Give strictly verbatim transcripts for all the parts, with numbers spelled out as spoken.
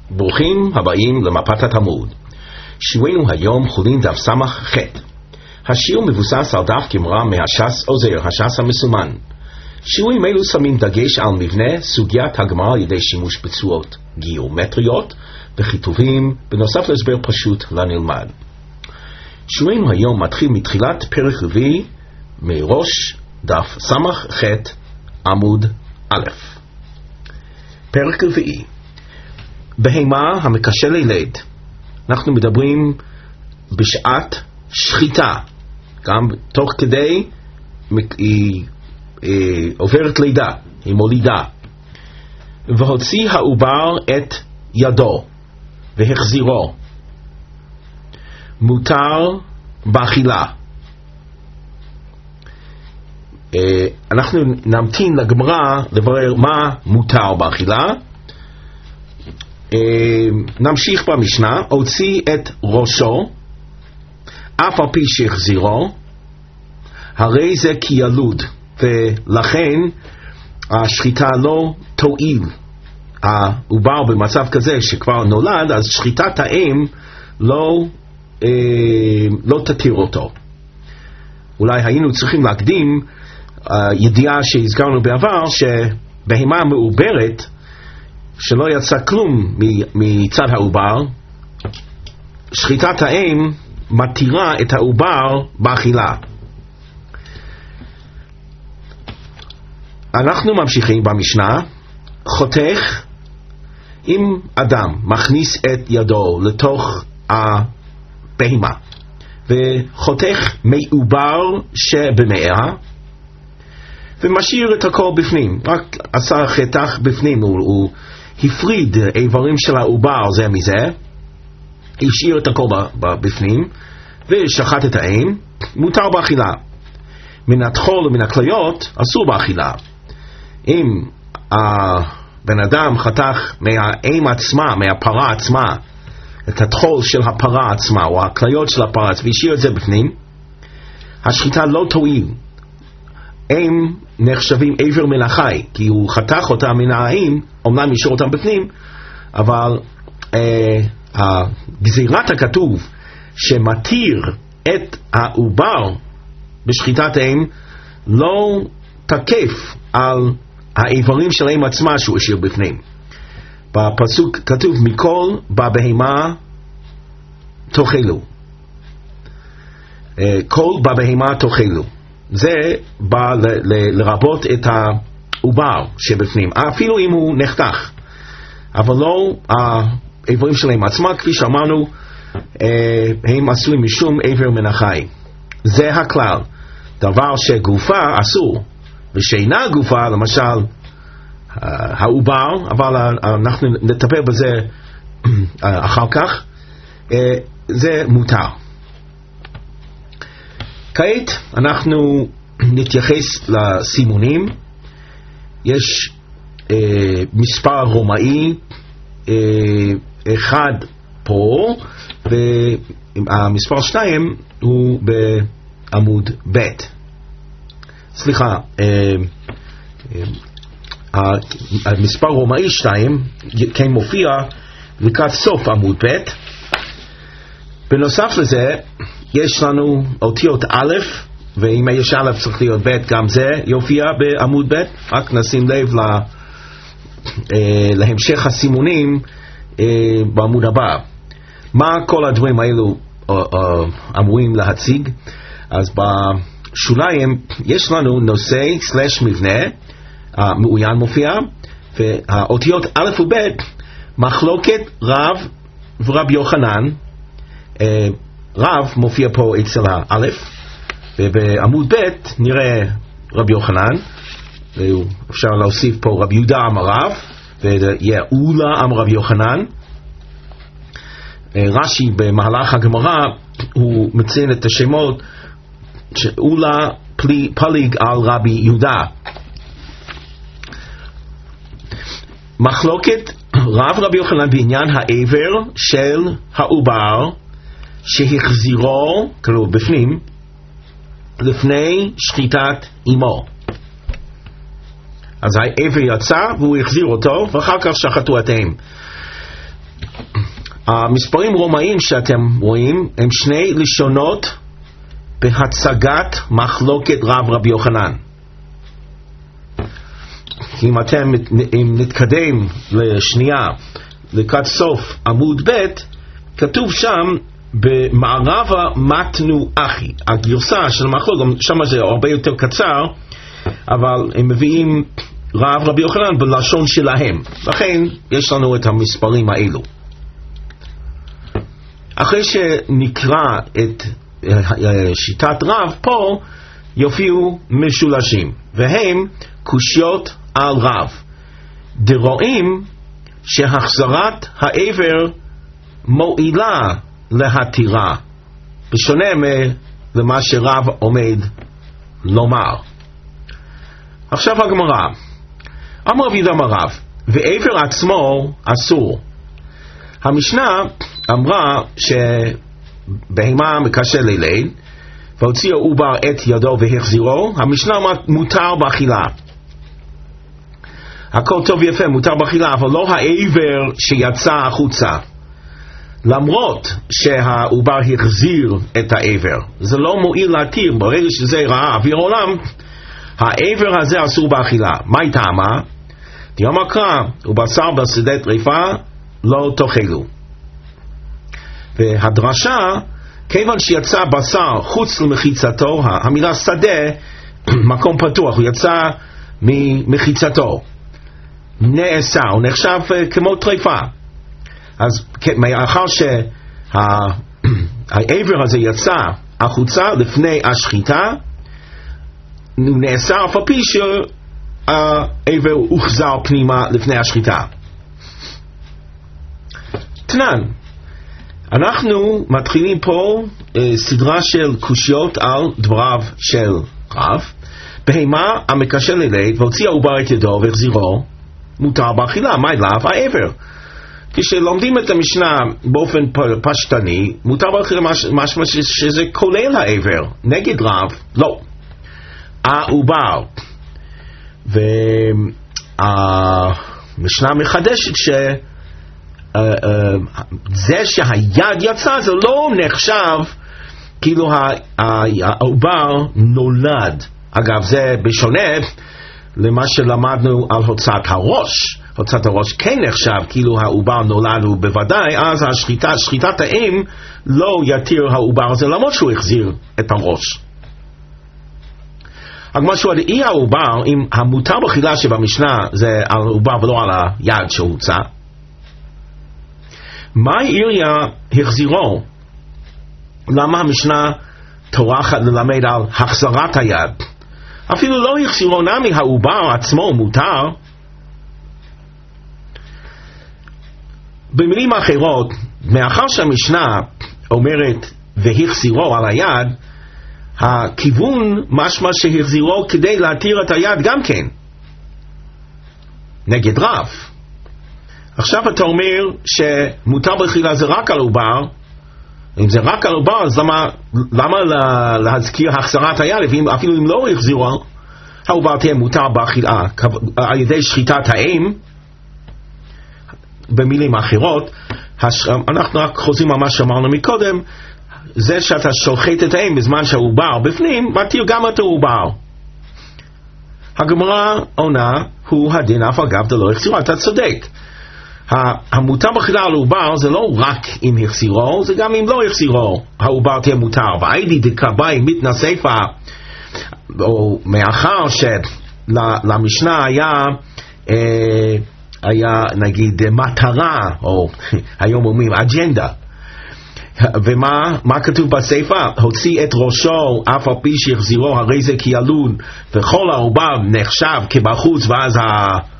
ברוכים הבאים למפת התלמוד. שיעורנו היום חולין דף סמך ח'. השיעור מבוסס על דף גמרא מהש"ס עוזר, הש"ס המסומן. שיעורים אלו שמים דגש על מבנה סוגיית הגמרא על ידי שימוש בצורות גיאומטריות וכיתובים, בנוסף להסבר פשוט לנלמד. שיעורנו היום מתחיל מתחילת פרק רביעי מראש דף סמך ח' עמוד א'. פרק רביעי. בהמה המקשה לילד. אנחנו מדברים בשעת שחיטה, גם תוך כדי היא אה, עוברת לידה, היא מולידה. והוציא העובר את ידו והחזירו. מותר באכילה. אה, אנחנו נמתין לגמרא לברר מה מותר באכילה. נמשיך במשנה. הוציא את ראשו אף על פי שהחזירו, הרי זה כילוד, ולכן השחיטה לא תועיל. העובר במצב כזה שכבר נולד, אז שחיטת האם לא, אה, לא תתיר אותו. אולי היינו צריכים להקדים אה, ידיעה שהזכרנו בעבר, שבהמה מעוברת שלא יצא כלום מצד העובר, שחיטת האם מתירה את העובר באכילה. אנחנו ממשיכים במשנה. חותך, אם אדם מכניס את ידו לתוך הבהמה וחותך מעובר שבמאה ומשאיר את הכל בפנים, רק עשה חתך בפנים, הוא, הוא הפריד איברים של העובר זה מזה, השאיר את הכל בפנים ושחט את האם, מותר באכילה. מן התחול ומן הכליות אסור באכילה. אם הבן אדם חתך מהאם עצמה, מהפרה עצמה, את התחול של הפרה עצמה או הכליות של הפרה עצמה והשאיר את זה בפנים, השחיטה לא תועיל. הם נחשבים עבר מן החי, כי הוא חתך אותם מן האם, אומנם ישאיר אותם בפנים, אבל אה, גזירת הכתוב שמתיר את העובר בשחיטת האם לא תקף על האיברים של האם עצמה שהוא השאיר בפנים. בפסוק כתוב מכל בבהמה תאכלו, אה, כל בבהמה תאכלו. זה בא ל- ל- לרבות את העובר שבפנים, אפילו אם הוא נחתך, אבל לא האיברים שלהם עצמה, כפי שאמרנו, הם עשויים משום עבר מן החי. זה הכלל. דבר שגופה אסור, ושאינה גופה, למשל העובר, אבל אנחנו נטפל בזה אחר כך, זה מותר. כעת אנחנו נתייחס לסימונים. יש אה, מספר רומאי אה, אחד פה, והמספר שתיים הוא בעמוד ב'. סליחה, אה, אה, המספר רומאי שתיים כן מופיע לקראת סוף עמוד ב'. בנוסף לזה יש לנו אותיות א', ואם יש א' צריך להיות ב', גם זה יופיע בעמוד ב'. רק נשים לב לה, אה, להמשך הסימונים אה, בעמוד הבא. מה כל הדברים האלו אה, אה, אמורים להציג? אז בשוליים יש לנו נושא סלש מבנה, אה, מאוין מופיע, והאותיות א' וב' מחלוקת רב ורב יוחנן. אה, רב מופיע פה אצל האלף, ובעמוד ב' נראה רבי יוחנן, ואפשר להוסיף פה רבי יהודה אמר רב, ויהיה אולה אמר רבי יוחנן. רש"י במהלך הגמרא הוא מציין את השמות שאולה פליג על רבי יהודה. מחלוקת רב רבי יוחנן בעניין העבר של העובר שהחזירו, כאילו בפנים, לפני שחיטת אמו. אז העבר יצא והוא החזיר אותו, ואחר כך שחטו את האם. המספרים רומאים שאתם רואים הם שני לשונות בהצגת מחלוקת רב רבי יוחנן. אם אתם אם נתקדם לשנייה לקראת סוף עמוד ב', כתוב שם במערבה מתנו אחי, הגרסה של המחלוקת, שם זה הרבה יותר קצר, אבל הם מביאים רב רבי יוחנן בלשון שלהם, לכן יש לנו את המספרים האלו. אחרי שנקרא את שיטת רב, פה יופיעו משולשים, והם קושיות על רב. דרואים שהחזרת העבר מועילה להתירה, בשונה ממה שרב עומד לומר. עכשיו הגמרא, אמר רבי אמר רב, ועבר עצמו אסור. המשנה אמרה שבהמה מקשר לליל והוציאו עובר את ידו והחזירו, המשנה אמרת מותר באכילה. הכל טוב ויפה, מותר באכילה, אבל לא העבר שיצא החוצה, למרות שהעובר החזיר את העבר. זה לא מועיל להתיר, ברגע שזה ראה אוויר עולם, העבר הזה אסור באכילה. מה היא טעמה? דיומא קרא, ובשר בשדה טריפה לא תאכלו. והדרשה, כיוון שיצא בשר חוץ למחיצתו, המילה שדה, מקום פתוח, הוא יצא ממחיצתו, נאסר, הוא נחשב כמו טריפה. אז מאחר שהעבר הזה יצא החוצה לפני השחיטה, הוא נאסר אף על פי שהעבר הוחזר פנימה לפני השחיטה. תנן, אנחנו מתחילים פה אה, סדרה של קושיות על דבריו של רב. בהמה המקשר לליל והוציא העובר את ידו והחזירו, מותר באכילה. מה אליו? העבר. כשלומדים את המשנה באופן פשטני, מותר באכילה משמע שזה כולל העבר. נגד רב, לא. העובר. והמשנה מחדשת ש Uh, uh, זה שהיד יצא זה לא נחשב כאילו העובר נולד. אגב, זה בשונה למה שלמדנו על הוצאת הראש. הוצאת הראש כן נחשב כאילו העובר נולד, ובוודאי אז השחיטה, שחיטת האם לא יתיר העובר הזה למרות שהוא החזיר את הראש. רק משהו על אי העובר, אם המותר בחילה שבמשנה זה על העובר ולא על היד שהוצא, מה עיריה החזירו? למה המשנה טורחת ללמד על החזרת היד? אפילו לא החזירו, נמי העובר עצמו מותר. במילים אחרות, מאחר שהמשנה אומרת והחזירו על היד, הכיוון משמע שהחזירו כדי להתיר את היד גם כן, נגד רב. עכשיו אתה אומר שמותר באכילה זה רק על עובר. אם זה רק על עובר, אז למה, למה להזכיר החזרת היד? אפילו אם לא החזירו, העובר תהיה מותר באכילה על ידי שחיטת האם. במילים אחרות, אנחנו רק חוזרים על מה שאמרנו מקודם, זה שאתה שוחט את האם בזמן שהעובר בפנים, מתיר גם את העובר. הגמרא עונה, הוא הדין אף אגב דלא החזירו. אתה צודק, המותר באכילה על העובר זה לא רק אם החזירו, זה גם אם לא החזירו העובר תהיה מותר. והיידי דקבאי מתנסיפה, או מאחר שלמשנה היה אה, היה נגיד מטרה, או היום אומרים אג'נדה, ומה מה כתוב בספר? הוציא את ראשו אף על פי שהחזירו, הרי זה כי ילון, וכל העובר נחשב כבחוץ, ואז ה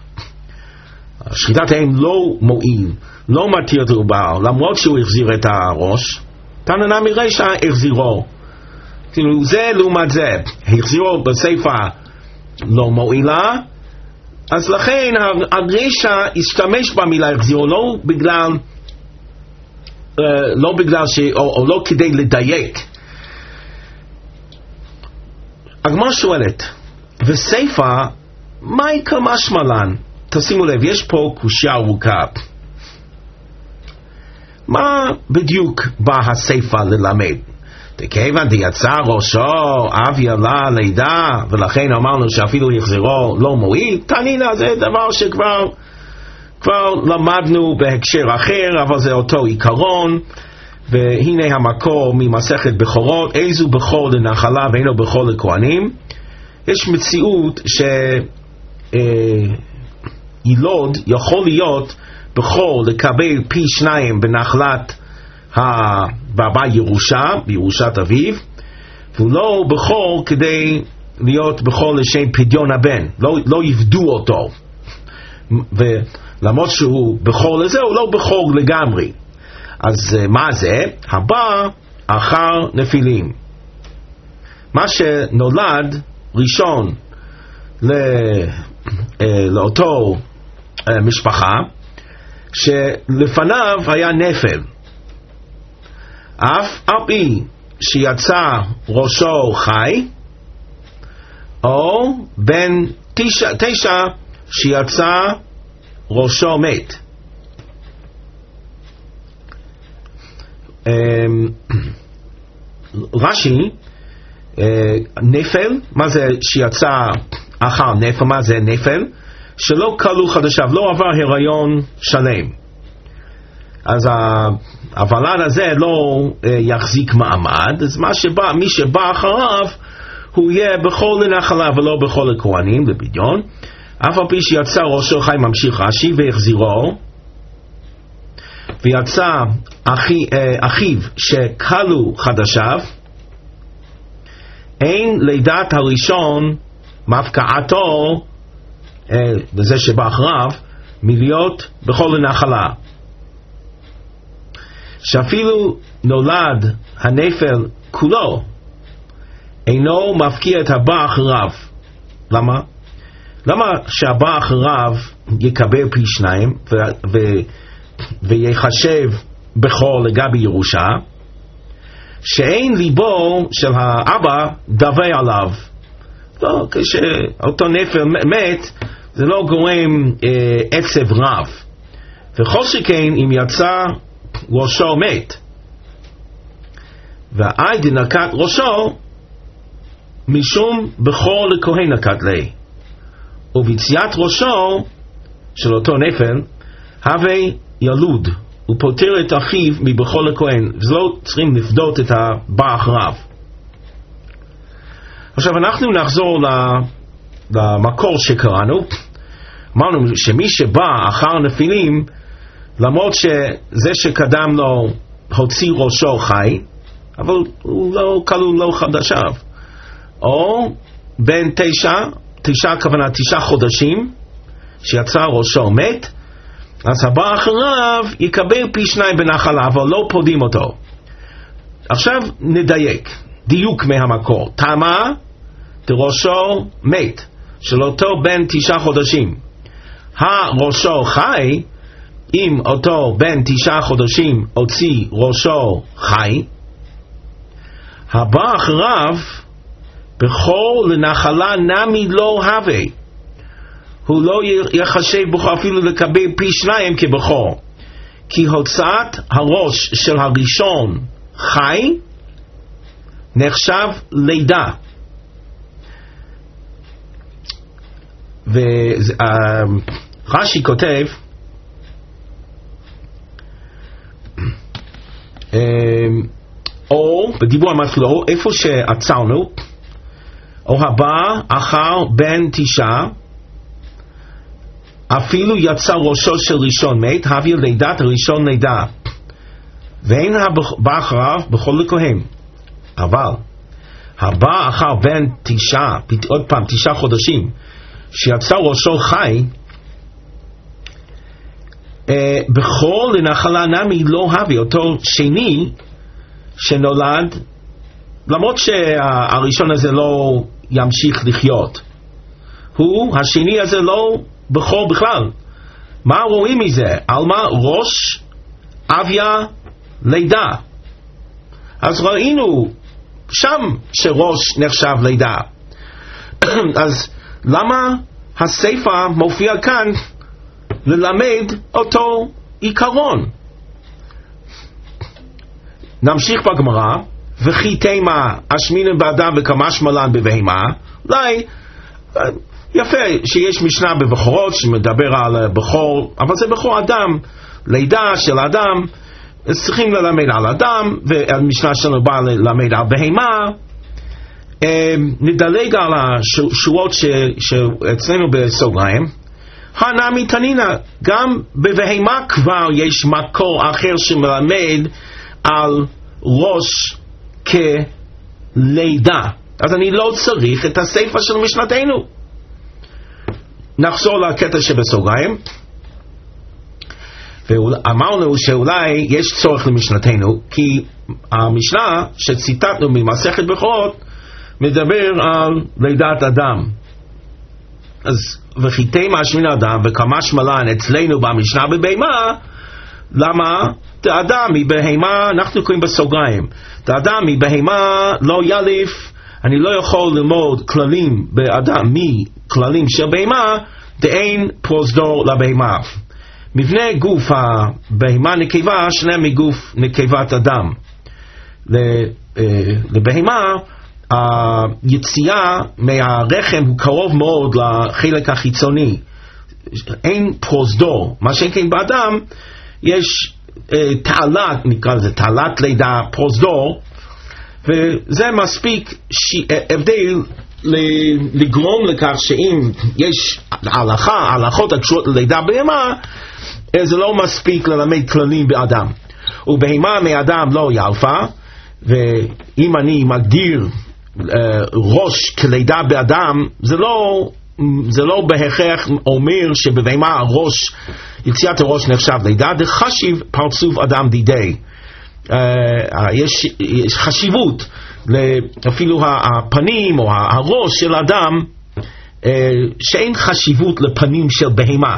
שחיטת האם לא מועיל, לא מתיר את העובר, למרות שהוא החזיר את הראש. תנא נמי רישא החזירו. כאילו זה לעומת זה, החזירו בספר לא מועילה, אז לכן הרישא השתמש במילה החזירו, לא בגלל Uh, לא בגלל ש... או, או לא כדי לדייק. הגמרא שואלת, וסייפה, מה יקרה משמע לן? תשימו לב, יש פה קושיה ארוכה. מה בדיוק בא הסיפה ללמד? כיוון יצא ראשו אב ילד לידה, ולכן אמרנו שאפילו יחזרו לא מועיל, תנינה זה דבר שכבר כבר למדנו בהקשר אחר, אבל זה אותו עיקרון. והנה המקור ממסכת בכורות, איזו בכור לנחלה ואינו בכור לכהנים. יש מציאות שילוד יכול להיות בכור לקבל פי שניים בנחלת הבא ירושה, בירושת אביו, והוא לא בכור כדי להיות בכור לשם פדיון הבן, לא, לא יפדו אותו, ולמרות שהוא בכור לזה, הוא לא בכור לגמרי. אז מה זה? הבא אחר נפילים, מה שנולד ראשון לא, לאותו משפחה שלפניו היה נפל, אף על פי שיצא ראשו חי, או בן תשע, תשע שיצא ראשו מת. רש"י, נפל, מה זה שיצא אחר נפל? מה זה נפל? שלא כלו חדשיו, לא עבר הריון שלם. אז הוולד הזה לא יחזיק מעמד, אז מה שבא, מי שבא אחריו הוא יהיה בכל לנחלה ולא בכל לכהנים, לבדיון. אף על פי שיצא ראשו חי, ממשיך רש"י, והחזירו, ויצא אחי, אחיו שכלו חדשיו, אין לידת הראשון מפקעתו, וזה שבא אחריו, מלהיות בכל לנחלה. שאפילו נולד הנפל כולו, אינו מפקיע את הבא אחריו. למה? למה שהבא אחריו יקבל פי שניים ו... ו... ויחשב בכור לגבי ירושה, שאין ליבו של האבא דווה עליו? לא, כשאותו נפל מת, זה לא גורם אה, עצב רב. וכל שכן אם יצא ראשו מת, והאי דנקת ראשו, משום בכור לכהן נקת לי, וביציאת ראשו של אותו נפל, הווה ילוד, הוא פוטר את אחיו מבכור לכהן, וזה לא צריכים לפדות את הבא אחריו. עכשיו אנחנו נחזור למקור שקראנו. אמרנו שמי שבא אחר נפילים, למרות שזה שקדם לו הוציא ראשו חי, אבל הוא לא כלו לו חדשיו, או בין תשע, תשע הכוונה תשע חודשים שיצא ראשו מת, אז הבא אחריו יקבל פי שניים בנחלה, אבל לא פודים אותו. עכשיו נדייק, דיוק מהמקור. תמה דראשו מת, של אותו בן תשעה חודשים. הראשו חי, אם אותו בן תשעה חודשים הוציא ראשו חי, הבא אחריו בכור לנחלה נמי לא הווה, הוא לא יחשב בכור אפילו לקבל פי שניים כבכור, כי הוצאת הראש של הראשון חי נחשב לידה. ורש"י כותב או בדיבור המתלו, איפה שעצרנו, או הבא אחר בן תשעה, אפילו יצא ראשו של ראשון מת, הביא לידת הראשון לידה, ואין הבא אחריו בכל לכהן. אבל הבא אחר בן תשעה, עוד פעם תשעה חודשים, שיצא ראשו חי, אה, בכל לנחלה נמי לא הביא, אותו שני שנולד, למרות שהראשון הזה לא ימשיך לחיות, הוא, השני הזה לא בכור בכלל. מה רואים מזה? על מה? ראש אביה לידה. אז ראינו שם שראש נחשב לידה. אז למה הספר מופיע כאן ללמד אותו עיקרון? נמשיך בגמרא, וכי תימה אשמינן באדם וכמשמע לן בבהמה. אולי יפה שיש משנה בבכורות שמדבר על בכור, אבל זה בכור אדם, לידה של אדם, צריכים ללמד על אדם, והמשנה שלנו באה ללמד על בהמה. נדלג על השורות שאצלנו בסוגריים. הנמי תנינה, גם בבהמה כבר יש מקור אחר שמלמד על ראש כלידה, אז אני לא צריך את הספר של משנתנו. נחזור לקטע שבסוגריים, ואמרנו שאולי יש צורך למשנתנו, כי המשנה שציטטנו ממסכת בכורות מדבר על לידת אדם. אז וכי תימה אשמינן אדם וכמשמע לן אצלנו במשנה בבהמה, למה? האדם מבהמה, אנחנו קוראים בסוגריים, האדם מבהמה לא יליף. אני לא יכול ללמוד כללים באדם מכללים של בהמה, דאין פרוזדור לבהמה. מבנה גוף הבהמה נקבה שונה מגוף נקבת אדם. לבהמה היציאה מהרחם הוא קרוב מאוד לחלק החיצוני, אין פרוזדור. מה שכן באדם יש תעלת, נקרא לזה תעלת לידה, פרוזדור, וזה מספיק הבדל לגרום לכך שאם יש הלכה, הלכות הקשורות ללידה בהמה, זה לא מספיק ללמד כללים באדם. ובהמה מאדם לא ילפה, ואם אני מגדיר ראש כלידה באדם, זה לא זה לא בהכרח אומר שבבהמה הראש, יציאת הראש נחשב לידה, זה חשיב פרצוף אדם דידי. Uh, יש, יש חשיבות אפילו הפנים או הראש של אדם, uh, שאין חשיבות לפנים של בהמה.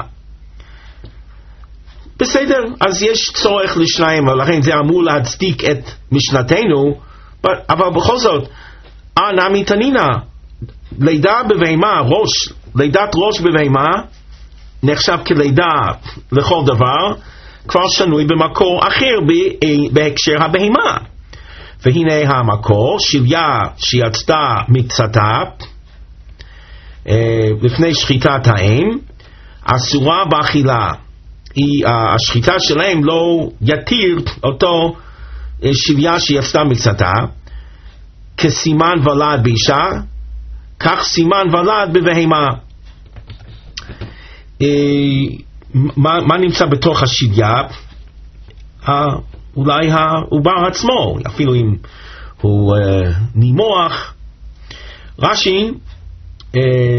בסדר, אז יש צורך לשניים, ולכן זה אמור להצדיק את משנתנו, אבל בכל זאת נמי תנינה, לידה בבהמה, ראש, לידת ראש בבהמה נחשב כלידה לכל דבר, כבר שנוי במקור אחר בהקשר הבהמה. והנה המקור, שליה שיצתה מקצתה לפני שחיטת האם, אסורה באכילה. השחיטה שלהם לא יתיר אותו שליה שיצתה מקצתה, כסימן ולד באישה, כך סימן ולד בבהמה. מה, מה נמצא בתוך השליה? אולי העובר עצמו, אפילו אם הוא אה, נימוח. רש"י אה,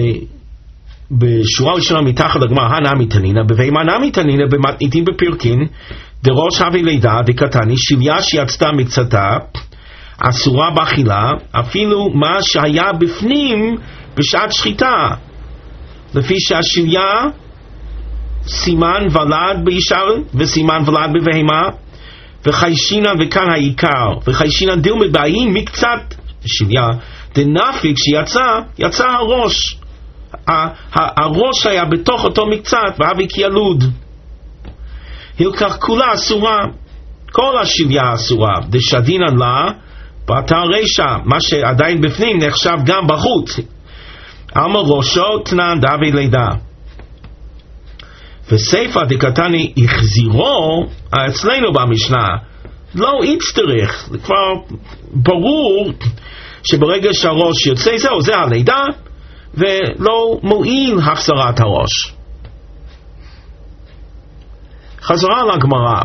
בשורה ראשונה מתחת לגמרא, הנמי תנינה בבהמה נמי תנינה במתניתין בפרקין, דראש הווי לידה דקתני, שליה שיצתה מקצתה אסורה באכילה, אפילו מה שהיה בפנים בשעת שחיטה, לפי שהשליה סימן ולד באישה וסימן ולד בבהמה, וחיישינה, וכאן העיקר, וחיישינה דילמד בהאים מקצת שליה דנפיק שיצא, יצא הראש, הראש היה בתוך אותו מקצת, והווי כילוד. הלקח כולה אסורה, כל השליה אסורה, דשדינן לה באתר רשע, מה שעדיין בפנים נחשב גם בחוץ. עלמא ראשו תנן דהווי לידה. וסייפא דקתני החזירו, אצלנו במשנה לא יצטרך, כבר ברור שברגע שהראש יוצא, זהו, זה הלידה, ולא מועיל החזרת הראש. חזרה לגמרא,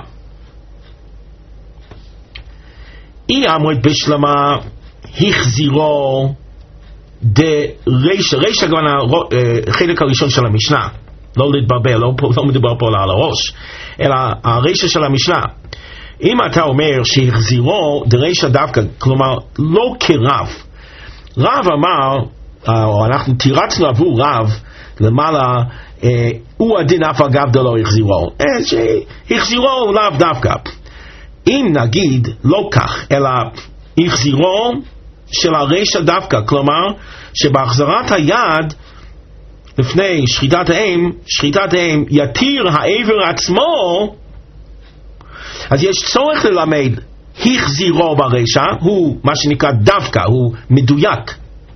אי אמרת בשלמה החזירו דרישא, רישא כבר החלק הראשון של המשנה, לא להתברבר, לא, לא מדובר פה על הראש, אלא הרישא של המשנה. אם אתה אומר שהחזירו דרישא דווקא, כלומר לא כרב, רב אמר, או אנחנו תירצנו עבור רב למעלה, הוא הדין אף אגב דלא החזירו, שהחזירו לאו דווקא. אם נגיד לא כך, אלא החזירו של הרישא דווקא, כלומר שבהחזרת היד לפני שחיטת האם, שחיטת האם יתיר העבר עצמו, אז יש צורך ללמד החזירו ברשע, הוא מה שנקרא דווקא, הוא מדויק.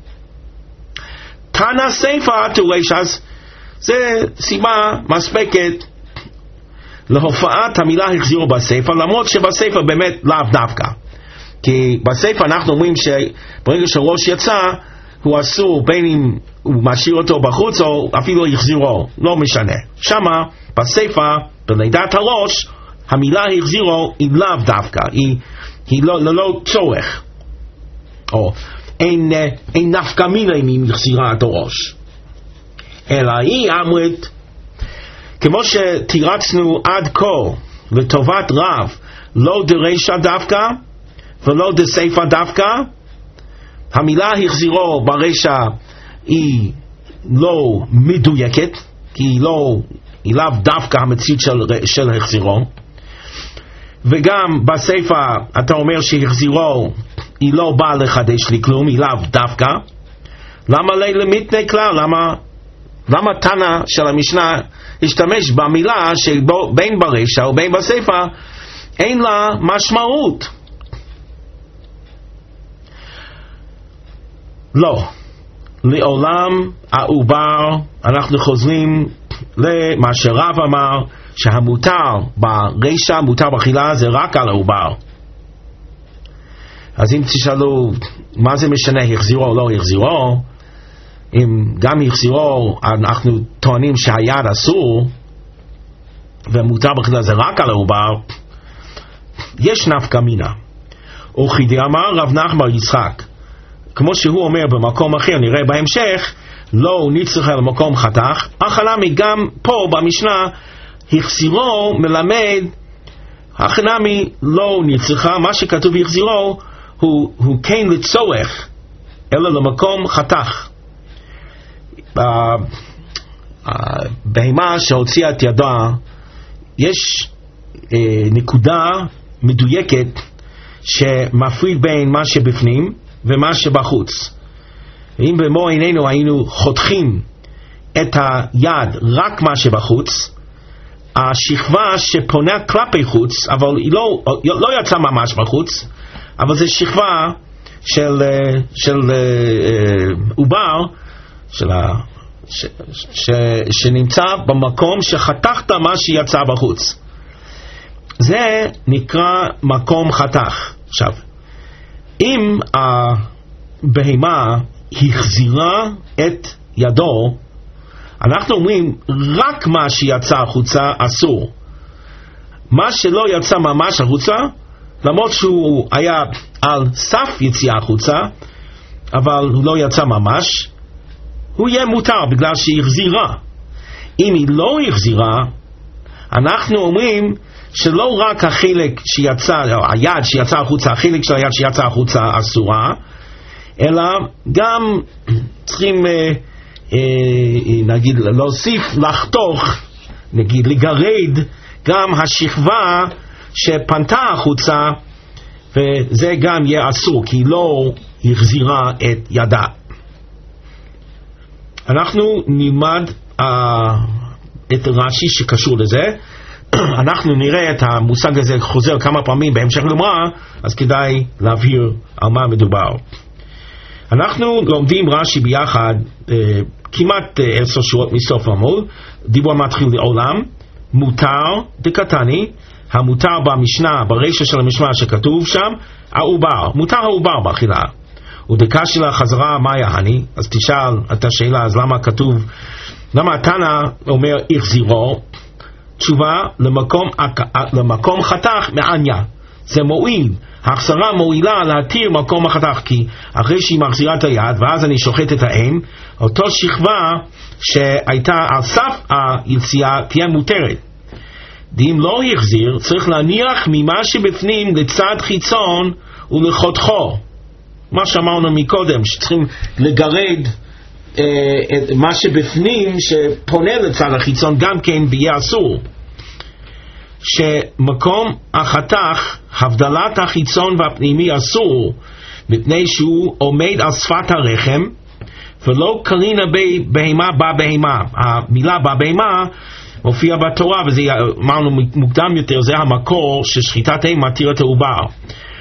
תנא סיפא תורש, זה סיבה מספקת להופעת המילה החזירו בסיפא, למרות שבסיפא באמת לאו דווקא. כי בסיפא אנחנו אומרים שברגע שהראש יצא, הוא אסור, בין אם הוא משאיר אותו בחוץ או אפילו החזירו, לא משנה. שמה בסיפא, בלידת הראש, המילה החזירו היא לאו דווקא, היא, היא לא, לא, לא צורך. או אין, אין נפקא מינה אם היא החזירה את הראש. אלא היא אמרת, כמו שתירצנו עד כה לטובת רב, לא דרשע דווקא ולא דסיפא דווקא, המילה החזירו ברשע היא לא מדויקת, כי היא לא, היא לאו דווקא המציאות של, של החזירו, וגם בסיפא אתה אומר שהחזירו היא לא באה לחדש לי כלום, היא לאו דווקא. למה לילה מתנה כלל? למה, למה תנא של המשנה השתמש במילה שבין ברשע ובין בסיפא אין לה משמעות? לא, לעולם העובר, אנחנו חוזרים למה שרב אמר, שהמותר ברשע, מותר באכילה, זה רק על העובר. אז אם תשאלו מה זה משנה, החזירו או לא החזירו, אם גם החזירו אנחנו טוענים שהיד אסור ומותר באכילה זה רק על העובר, יש נפקא מינה. וכדי אמר רב נחמן יצחק, כמו שהוא אומר במקום אחר, נראה בהמשך, לא נצטרך למקום חתך, החנמי גם פה במשנה, החזירו מלמד, החנמי לא נצטרך, מה שכתוב החזירו, הוא, הוא כן לצורך, אלא למקום חתך. בהמה שהוציאה את ידה, יש אה, נקודה מדויקת, שמפריד בין מה שבפנים, ומה שבחוץ. ואם במו עינינו היינו חותכים את היד רק מה שבחוץ, השכבה שפונה כלפי חוץ, אבל היא לא, לא יצאה ממש בחוץ, אבל זה שכבה של, של עובר, של, ש, ש, שנמצא במקום שחתכת מה שיצא בחוץ. זה נקרא מקום חתך. עכשיו, אם הבהמה החזירה את ידו, אנחנו אומרים רק מה שיצא החוצה אסור. מה שלא יצא ממש החוצה, למרות שהוא היה על סף יציאה החוצה, אבל הוא לא יצא ממש, הוא יהיה מותר בגלל שהיא החזירה. אם היא לא החזירה, אנחנו אומרים שלא רק החלק שיצא, היד שיצא החוצה, החלק של היד שיצא החוצה אסורה, אלא גם צריכים אה, אה, נגיד להוסיף, לחתוך, נגיד לגרד גם השכבה שפנתה החוצה, וזה גם יהיה אסור, כי היא לא החזירה את ידה. אנחנו נלמד אה, את רש"י שקשור לזה. אנחנו נראה את המושג הזה חוזר כמה פעמים בהמשך לגמרא, אז כדאי להבהיר על מה מדובר. אנחנו לומדים רש"י ביחד אה, כמעט אה, עשר שורות מסוף העמוד. דיבור מתחיל לעולם, מותר דקתני, המותר במשנה, ברשע של המשנה שכתוב שם, העובר, מותר העובר באכילה. ודקשי לה חזרה מה יעני, אז תשאל את השאלה, אז למה כתוב, למה התנא אומר החזירו? תשובה, למקום, למקום חתך מעניה, זה מועיל, ההחזרה מועילה להתיר מקום החתך, כי אחרי שהיא מחזירה את היד ואז אני שוחט את העין, אותו שכבה שהייתה על סף היציאה תהיה מותרת. אם לא יחזיר, צריך להניח ממה שבפנים לצד חיצון ולחותכו, מה שאמרנו מקודם, שצריכים לגרד אה, את מה שבפנים שפונה לצד החיצון גם כן ויהיה אסור. שמקום החתך, הבדלת החיצון והפנימי אסור, מפני שהוא עומד על שפת הרחם, ולא קרינה בהמה בבהמה. המילה בבהמה מופיע בתורה, וזה אמרנו מוקדם יותר, זה המקור ששחיטת אם מתיר את העובר.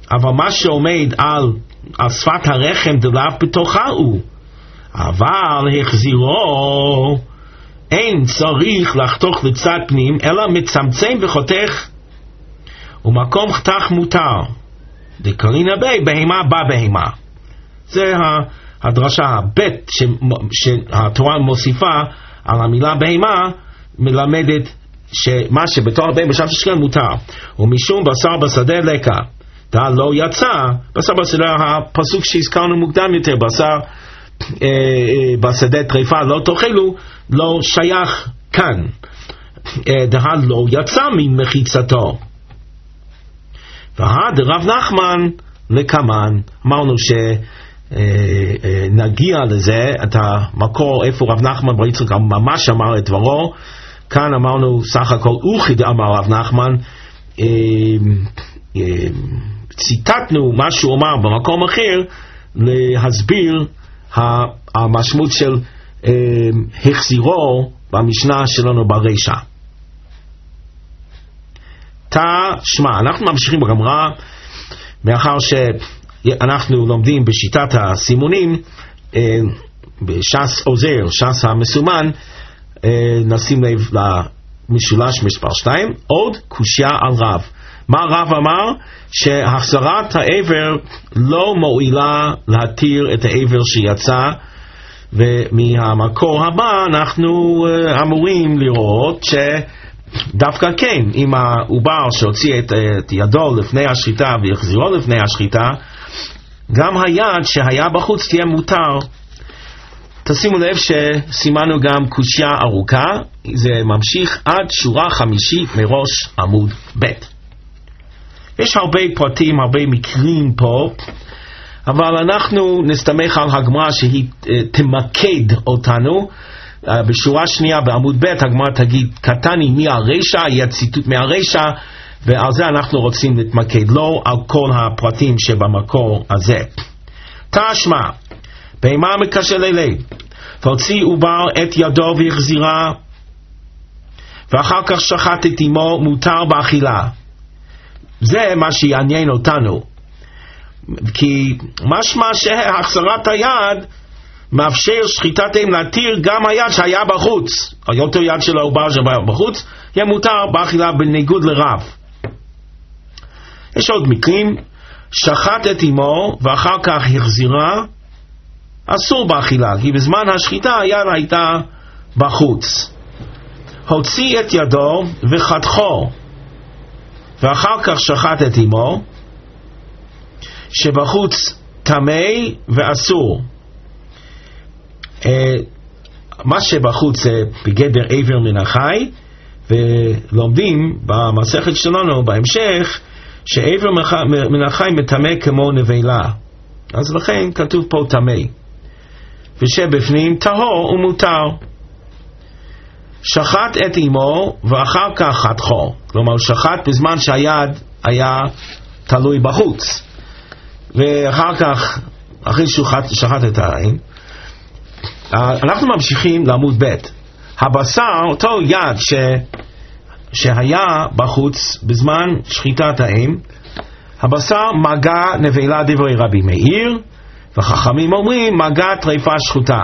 אבל מה שעומד על, על שפת הרחם דלאו בתוכה הוא, אבל החזירו אין צריך לחתוך לצד פנים, אלא מצמצם וחותך, ומקום חתך מותר. דקרין הבי בהמה בבהמה. זה הדרשה הבית שהתורה מוסיפה על המילה בהמה, מלמדת שמה שבתור הבהמה בשעת השכם מותר. ומשום בשר בשדה לקה, דה לא יצא, בשר בשדה הפסוק שהזכרנו מוקדם יותר, בשר אה, אה, בשדה טריפה לא תאכלו, לא שייך כאן. אה, דה לא יצא ממחיצתו. והד רב נחמן לקמן, אמרנו שנגיע לזה, את המקור איפה רב נחמן בר יצחק ממש אמר את דברו, כאן אמרנו סך הכל אוחיד אמר רב נחמן, ציטטנו מה שהוא אמר במקום אחר, להסביר המשמעות של החזירו במשנה שלנו ברישה. תשמע, אנחנו ממשיכים בגמרא, מאחר שאנחנו לומדים בשיטת הסימונים, בש"ס עוזר, ש"ס המסומן, נשים לב למשולש מספר שתיים, עוד קושיה על רב. מה רב אמר? שהחזרת העבר לא מועילה להתיר את העבר שיצא, ומהמקור הבא אנחנו אמורים לראות ש... דווקא כן, אם העובר שהוציא את, את ידו לפני השחיטה ויחזירו לפני השחיטה, גם היד שהיה בחוץ תהיה מותר. תשימו לב שסימנו גם קושיה ארוכה, זה ממשיך עד שורה חמישית מראש עמוד ב'. יש הרבה פרטים, הרבה מקרים פה, אבל אנחנו נסתמך על הגמרא שהיא תמקד אותנו. בשורה שנייה בעמוד ב' הגמרא תגיד קטני מהרישה, יהיה ציטוט מהרישה, ועל זה אנחנו רוצים להתמקד, לא על כל הפרטים שבמקור הזה. תשמע, בהמה מקשר לילי, והוציא עובר את ידו והחזירה, ואחר כך שחט את אמו, מותר באכילה. זה מה שיעניין אותנו, כי משמע שהחזרת היד מאפשר שחיטת אם להתיר גם היד שהיה בחוץ. אותו יד של העובר שהיה בחוץ יהיה מותר באכילה בניגוד לרב. יש עוד מקרים, שחט את אמו ואחר כך החזירה, אסור באכילה, כי בזמן השחיטה היד הייתה בחוץ. הוציא את ידו וחתכו ואחר כך שחט את אמו, שבחוץ טמא ואסור. Uh, מה שבחוץ זה uh, בגדר עבר מן החי, ולומדים במסכת שלנו בהמשך שעבר מן החי מטמא כמו נבלה, אז לכן כתוב פה טמא, ושבפנים טהור ומותר. שחט את אמו ואחר כך חתכו, כלומר שחט בזמן שהיד היה תלוי בחוץ, ואחר כך אחרי שהוא שחט את העין. אנחנו ממשיכים לעמוד ב'. הבשר, אותו יד ש... שהיה בחוץ בזמן שחיטת האם, הבשר מגע נבלה דברי רבי מאיר, וחכמים אומרים מגע טריפה שחוטה.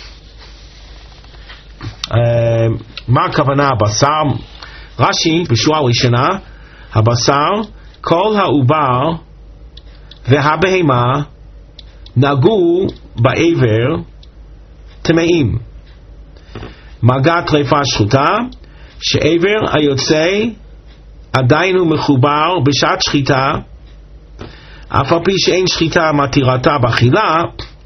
מה הכוונה הבשר? רש"י בשורה ראשונה, הבשר, כל העובר והבהמה נגעו בעבר טמאים. מגע טריפה שחוטה, שעבר היוצא עדיין הוא מחובר בשעת שחיטה, אף על פי שאין שחיטה מתירתה באכילה,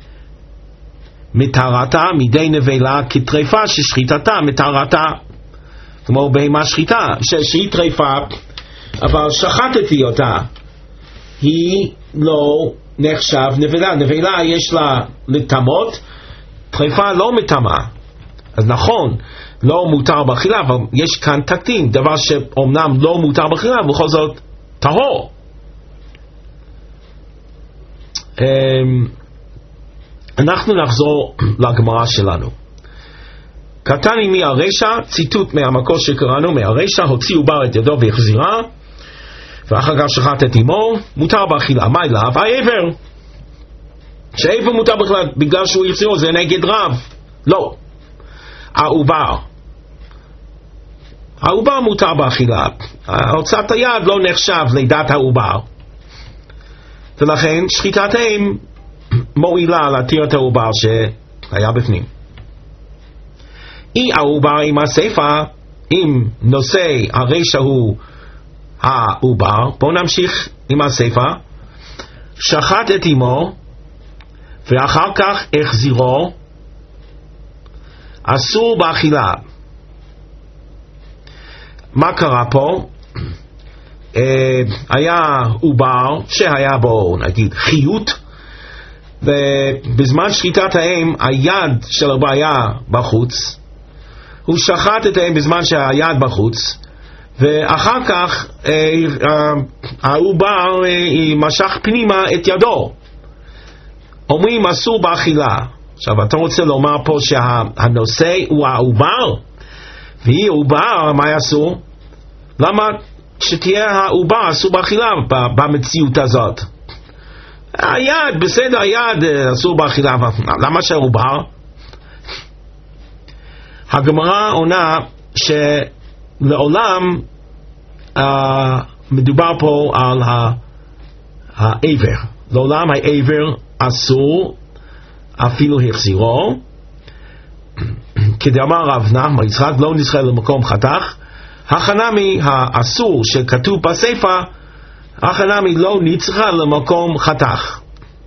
מתרתה מידי נבלה כטריפה ששחיטתה מתרתה. כמו בהמה שחיטה שהיא טריפה אבל שחטתי אותה, היא לא נחשב נבלה. נבלה יש לה לטמות, טריפה לא מטמאה. אז נכון, לא מותר באכילה, אבל יש כאן תקדים, דבר שאומנם לא מותר באכילה, ובכל זאת טהור. אנחנו נחזור לגמרא שלנו. קטני מהרישה, ציטוט מהמקור שקראנו, מהרישה, הוציא עובר את ידו והחזירה, ואחר כך שחט את אמו, מותר באכילה. מה אליו? העבר. שהעבר מותר בכלל, בגלל שהוא יחזירו, זה נגד רב. לא. העובר. העובר מותר באכילה. הוצאת היד לא נחשב לידת העובר. ולכן שחיטת האם מועילה להתיר את העובר שהיה בפנים. אי העובר עם הסיפה, אם נושא הרשע הוא העובר, בואו נמשיך עם הסיפה. שחט את אמו ואחר כך החזירו, אסור באכילה. מה קרה פה? אה, היה עובר שהיה בו נגיד חיות, ובזמן שחיטת האם היד של העובר היה בחוץ, הוא שחט את האם בזמן שהיד בחוץ, ואחר כך אה, אה, העובר אה, משך פנימה את ידו. אומרים אסור באכילה. עכשיו אתה רוצה לומר פה שהנושא הוא העובר, והיא עובר, מה יעשו? למה שתהיה העובר אסור באכילה במציאות הזאת? היד, בסדר, היד אסור באכילה, למה שהעובר? הגמרא עונה שלעולם uh, מדובר פה על העבר. לעולם העבר אסור, אפילו החזירו. כדאמר רב נחמן יצחק, לא נסחר למקום חתך. החנמי האסור שכתוב בספר, החנמי לא נסחר למקום חתך.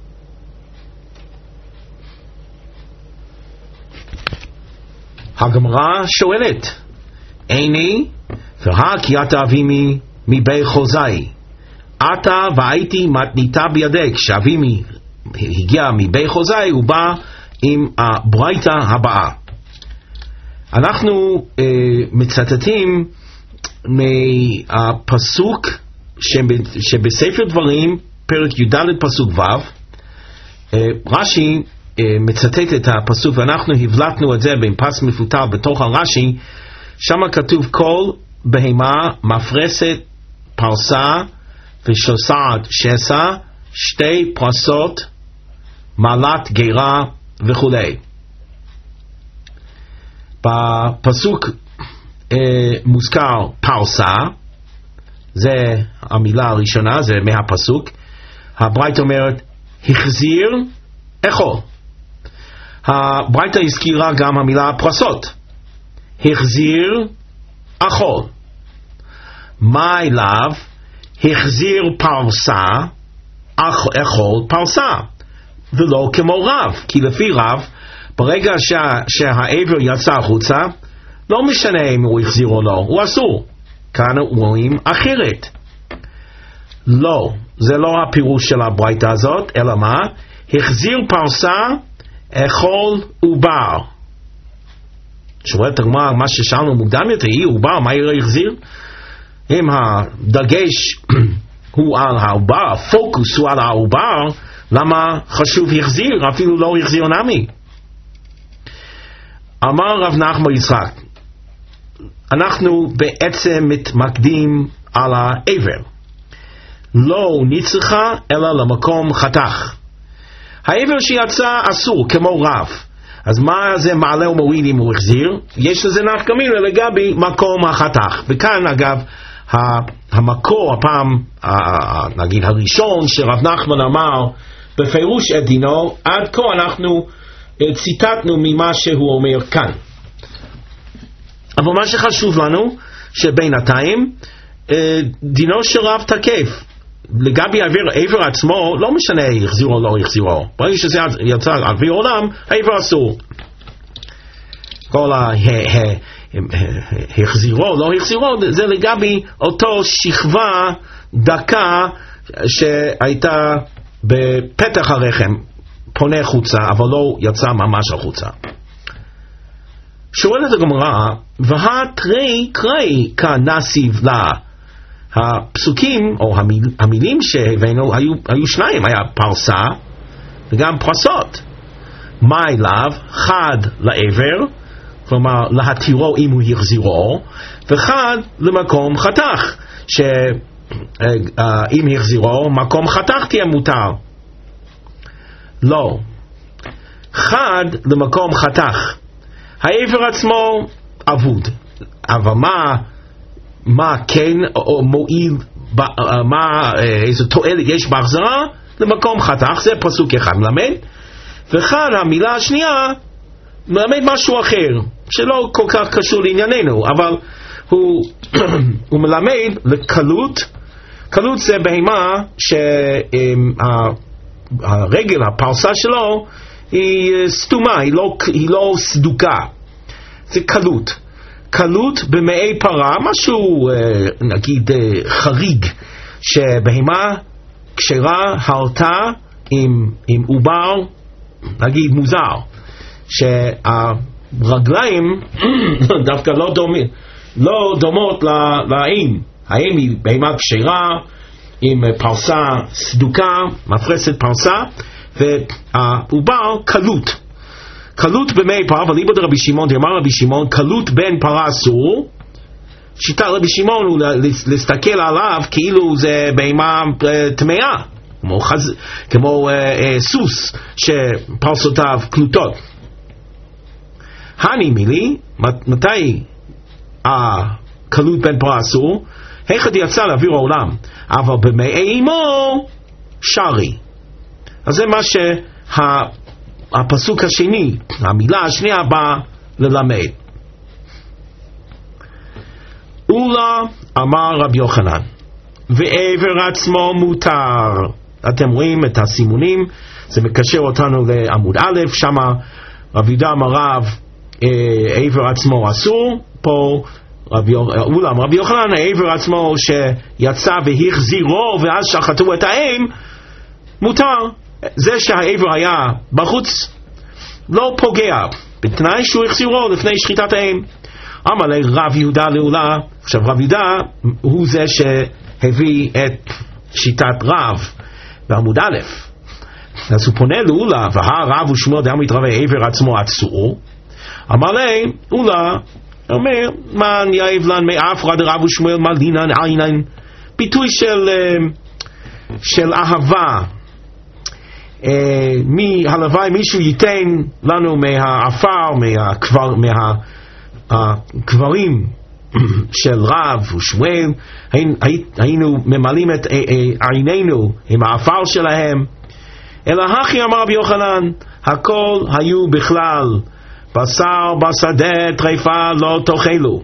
הגמרא שואלת, איני והא כי אתה אבימי מבי חוזאי, אתה והייתי מתניתה בידך. כשאבימי הגיע מבי חוזאי הוא בא עם הברייתא הבאה. אנחנו אה, מצטטים מהפסוק שבספר דברים פרק י"ד פסוק ו'. אה, רש"י אה, מצטט את הפסוק ואנחנו הבלטנו את זה בין פס מפותל בתוך הרש"י. שם כתוב כל בהמה מפרסת פרסה ושוסעת שסע, שתי פרסות מעלת גירה וכולי. בפסוק אה, מוזכר פרסה, זה המילה הראשונה, זה מהפסוק. הברייתא אומרת החזיר אכול. הברייתא הזכירה גם המילה פרסות, החזיר אכול. מה אליו? החזיר פרסה אכול פרסה, ולא כמו רב, כי לפי רב ברגע שה, שהעבר יצא החוצה לא משנה אם הוא החזיר או לא, הוא אסור. כאן רואים אחרת. לא, זה לא הפירוש של הברייתא הזאת, אלא מה? החזיר פרסה אכול עובר. שואלת הגמרא, מה ששאלנו מוקדם יותר, היא עובר, מה היא החזיר? אם הדגש הוא על העובר, הפוקוס הוא על העובר, למה חשוב החזיר? אפילו לא החזיר נמי. אמר רב נחמן יצחק, אנחנו בעצם מתמקדים על העבר. לא נצחה אלא למקום חתך. העבר שיצא אסור כמו רב. אז מה זה מעלה ומוריד אם הוא החזיר? יש לזה נפקא מינה לגבי מקום החתך. וכאן אגב המקור הפעם נגיד הראשון שרב נחמן אמר בפירוש את דינו, עד כה אנחנו ציטטנו ממה שהוא אומר כאן. אבל מה שחשוב לנו שבינתיים דינו של רב תקף. לגבי העבר, העבר עצמו לא משנה החזירו או לא החזירו. ברגע שזה יצא על פי עולם, העבר אסור. כל החזירו לא החזירו זה לגבי אותו שכבה דקה שהייתה בפתח הרחם, פונה חוצה אבל לא יצא ממש החוצה. שואלת הגמרא, והתרי קראי כנסיב לה. הפסוקים או המיל, המילים שהבאנו היו, היו שניים, היה פרסה וגם פרסות. מה אליו? חד לעבר, כלומר להתירו אם הוא יחזירו, וחד למקום חתך, אם החזירו, מקום חתך תהיה מותר. לא. חד למקום חתך. העבר עצמו אבוד. אבל מה, מה כן או מועיל, מה, איזו תועלת יש בהחזרה? למקום חתך, זה פסוק אחד מלמד. וכאן המילה השנייה מלמד משהו אחר, שלא כל כך קשור לענייננו, אבל הוא, הוא מלמד לקלות. קלות זה בהמה שהרגל, הפרסה שלו היא סתומה, היא לא, היא לא סדוקה. זה קלות. קלות במאי פרה, משהו נגיד חריג, שבהמה כשרה הרתה עם, עם עובר נגיד מוזר, שהרגליים דווקא לא דומות, לא דומות לעין. האם היא בהמה כשרה עם פרסה סדוקה, מפרסת פרסה, והעובר קלות. קלות במי פרה, אבל ליבוד רבי שמעון, דאמר רבי שמעון, קלות בין פרה אסור. שיטת רבי שמעון הוא להסתכל עליו כאילו זה בהמה טמאה, כמו, חז... כמו אה, אה, סוס שפרסותיו קלוטות. הני מילי, מתי הקלות בין פרה אסור? היכד יצא לאוויר העולם, אבל במאי אמו שרי. אז זה מה שהפסוק השני, המילה השנייה באה ללמד. אולה אמר רבי יוחנן, ועבר עצמו מותר. אתם רואים את הסימונים, זה מקשר אותנו לעמוד א', שם רבי יהודה אמר רב, עבר עצמו אסור. פה אולם רבי יוחנן, העבר עצמו שיצא והחזירו ואז שחטו את האם, מותר. זה שהעבר היה בחוץ לא פוגע, בתנאי שהוא החזירו לפני שחיטת האם. אמר לי רב יהודה לעולה. עכשיו רב יהודה הוא זה שהביא את שיטת רב בעמוד א'. אז הוא פונה לעולה, והרב ושמואל דאמר מתרבה עבר עצמו אסור. אמר לי עולה, אומר, מן יאיב לן מאפרא דרב ושמואל מלינן עינן, ביטוי של של אהבה. מהלוואי מישהו ייתן לנו מהעפר, מהקבר, מהקברים של רב ושמואל, היינו ממלאים את עינינו עם העפר שלהם. אלא הכי אמר רבי יוחנן, הכל היו בכלל בשר בשדה טריפה לא תאכלו.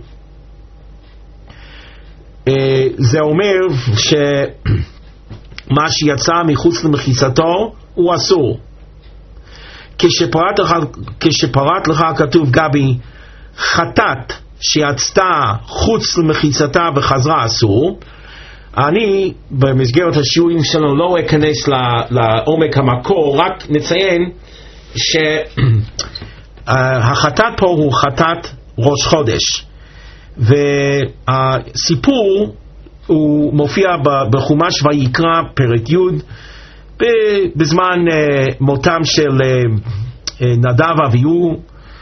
זה אומר שמה שיצא מחוץ למחיצתו הוא אסור. כשפרט לך, כשפרט לך כתוב גבי, חטאת שיצתה חוץ למחיצתה וחזרה אסור. אני במסגרת השיעורים שלנו לא אכנס לעומק המקור, רק נציין שהחטאת פה הוא חטאת ראש חודש, והסיפור הוא מופיע בחומש ויקרא פרק י' בזמן מותם של נדב ואביהו,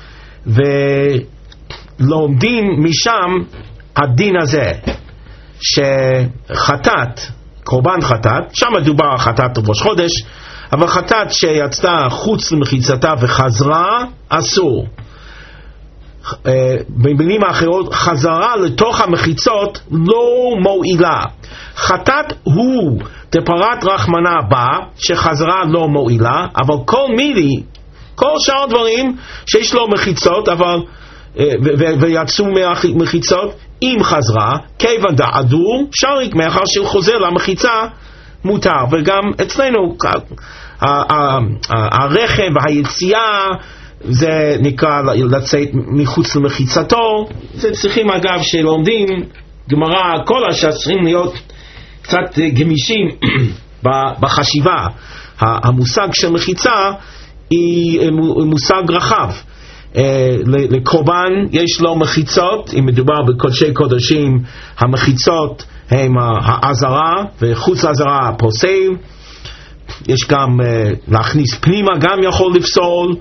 ולומדים משם הדין הזה שחטאת, קורבן חטאת, שם מדובר על חטאת ראש חודש, אבל חטאת שיצאה חוץ למחיצתה וחזרה אסור. במילים האחרות, חזרה לתוך המחיצות לא מועילה. חטאת הוא תפרת רחמנה בה, שחזרה לא מועילה, אבל כל מילי, כל שאר דברים שיש לו מחיצות, אבל ויצאו מהמחיצות, אם חזרה, כיוון דעדור, שריק, מאחר שהוא חוזר למחיצה, מותר. וגם אצלנו הרחם והיציאה, זה נקרא לצאת מחוץ למחיצתו. זה צריכים אגב שלומדים גמרא, כל השאר צריכים להיות קצת גמישים בחשיבה. המושג של מחיצה היא מושג רחב. לקורבן יש לו מחיצות, אם מדובר בקודשי קודשים, המחיצות הם העזרה, וחוץ לעזרה הפוסל. יש גם להכניס פנימה, גם יכול לפסול.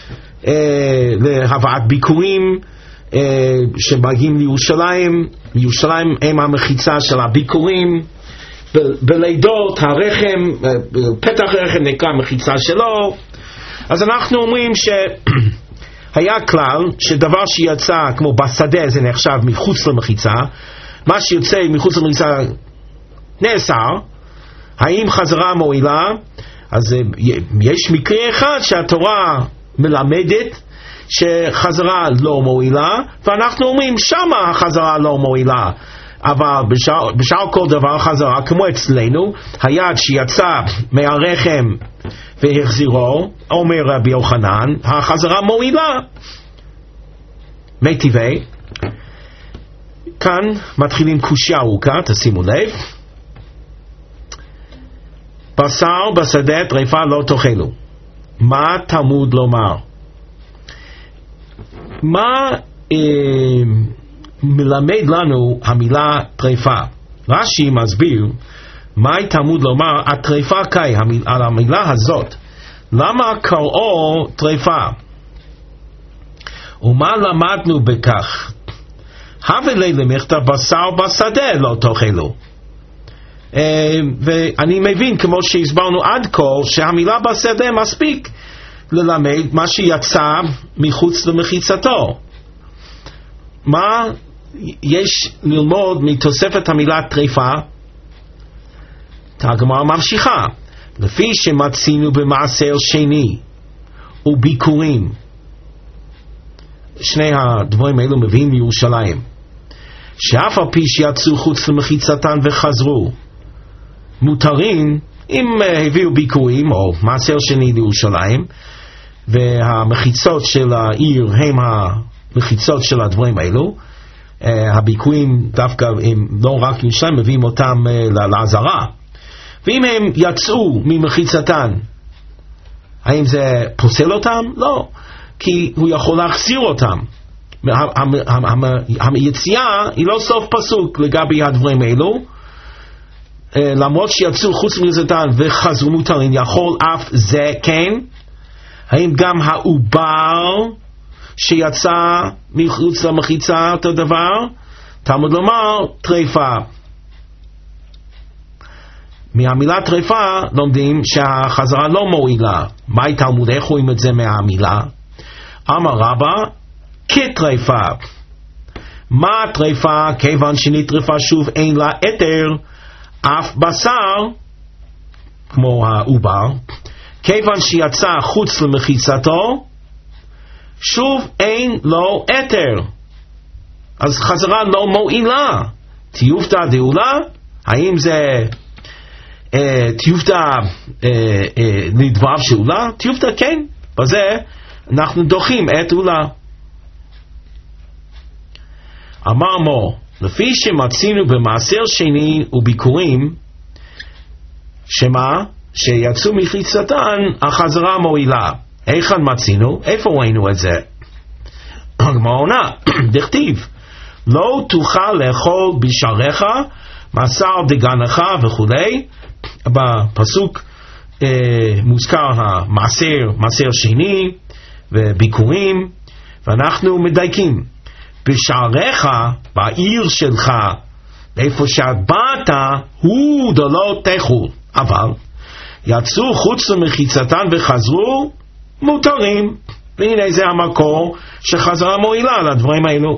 להבאת ביקורים שמגיעים לירושלים, לירושלים הם המחיצה של הביקורים, בלידות הרחם, פתח הרחם נקרא מחיצה שלו. אז אנחנו אומרים שהיה כלל שדבר שיצא כמו בשדה זה נחשב מחוץ למחיצה, מה שיוצא מחוץ למחיצה נאסר. האם חזרה מועילה? אז יש מקרה אחד שהתורה מלמדת שחזרה לא מועילה, ואנחנו אומרים שמה החזרה לא מועילה, אבל בשאר, בשאר כל דבר חזרה, כמו אצלנו, היד שיצא מהרחם והחזירו, אומר רבי יוחנן, החזרה מועילה. מטיבי, כאן מתחילים קושיה ארוכה, תשימו לב. בשר בשדה טרפה לא תאכלו. מה תלמוד לומר? מה אה, מלמד לנו המילה טרפה? רש"י מסביר מה תלמוד לומר הטרפה קאי, המיל, על המילה הזאת, למה קראו טרפה? ומה למדנו בכך? הווה לי למכתב בשר בשדה לא תאכלו. Uh, ואני מבין כמו שהסברנו עד כה שהמילה בשדה מספיק ללמד מה שיצא מחוץ למחיצתו. מה יש ללמוד מתוספת המילה טרפה? הגמרא ממשיכה, לפי שמצינו במעשר שני וביקורים, שני הדברים האלו מביאים מירושלים, שאף על פי שיצאו חוץ למחיצתן וחזרו מותרים, אם הביאו ביקורים או מעשר שני לירושלים, והמחיצות של העיר הם המחיצות של הדברים האלו, הביקורים דווקא הם לא רק ירושלים, מביאים אותם לעזרה. ואם הם יצאו ממחיצתן, האם זה פוסל אותם? לא, כי הוא יכול להחזיר אותם. היציאה היא לא סוף פסוק לגבי הדברים האלו, למרות שיצאו חוץ מחיצתן וחזרו מותרים, יכול אף זה כן? האם גם העובר שיצא מחוץ למחיצה אותו דבר? תלמוד לומר טרפה. מהמילה טרפה לומדים שהחזרה לא מועילה. מהי תלמוד? איך רואים את זה מהמילה? אמר רבא כטרפה. מה טרפה? כיוון שנטרפה שוב אין לה אתר, אף בשר כמו העובר, כיוון שיצא חוץ למחיצתו שוב אין לו אתר, אז חזרה לא מועילה. תיובתא דאולה, האם זה אה, תיובתא אה, אה, לדבריו של אולה? תיובתא כן, בזה אנחנו דוחים את אולה. אמר מו, לפי שמצינו במעשר שני וביקורים, שמה? שיצאו מחיצתן החזרה מועילה. היכן מצינו? איפה ראינו את זה? הגמרא עונה, דכתיב, לא תוכל לאכול בשעריך מסר דגנך וכולי. בפסוק אה, מוזכר המעשר, מעשר שני וביקורים, ואנחנו מדייקים. בשעריך, בעיר שלך, איפה שאת באת, הוא דלא תאכול. אבל יצאו חוץ למחיצתן וחזרו מותרים. והנה זה המקור שחזרה מועילה לדברים האלו.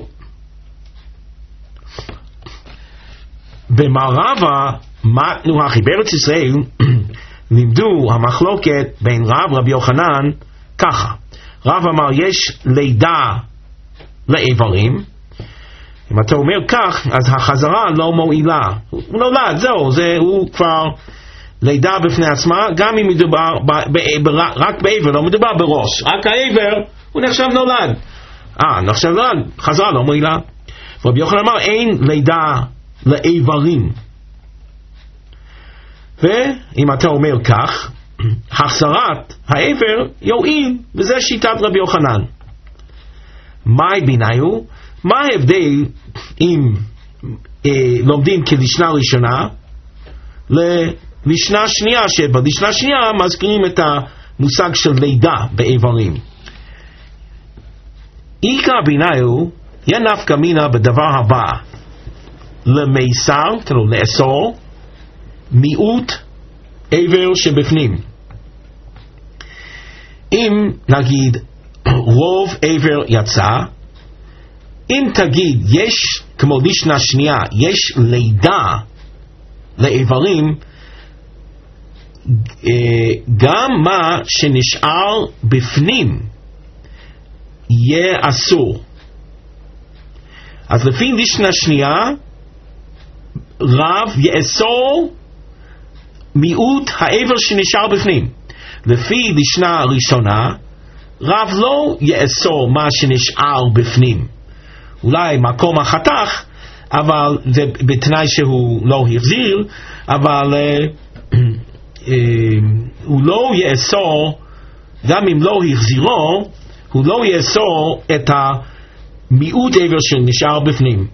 במערבה מתנו הכי, בארץ ישראל לימדו המחלוקת בין רב רבי יוחנן ככה. רב אמר יש לידה לאיברים, אם אתה אומר כך אז החזרה לא מועילה. הוא נולד, זהו, זה, הוא כבר לידה בפני עצמה, גם אם מדובר ב, ב, ב, רק באיבר, לא מדובר בראש, רק האיבר הוא נחשב נולד. אה, נחשב נולד, חזרה לא מועילה. רבי יוחנן אמר אין לידה לאיברים, ואם אתה אומר כך החזרת האיבר יועיל, וזה שיטת רבי יוחנן. מהי ביניו? מה ההבדל אם אה, לומדים כלשנה ראשונה ללשנה שנייה, שבלשנה שנייה מזכירים את המושג של לידה באיברים? עיקר ביניו ינפקא מינה בדבר הבא, למייסר, כאילו לאסור, מיעוט עבר שבפנים. אם נגיד רוב עבר יצא, אם תגיד יש, כמו לישנה שנייה, יש לידה לאיברים, גם מה שנשאר בפנים יהיה אסור. אז לפי לישנה שנייה, רב יאסור מיעוט העבר שנשאר בפנים. לפי לישנה ראשונה, רב לא יאסור מה שנשאר בפנים. אולי מקום החתך, אבל זה בתנאי שהוא לא החזיר, אבל uh, uh, הוא לא יאסור, גם אם לא החזירו, הוא לא יאסור את המיעוט עבר שנשאר בפנים.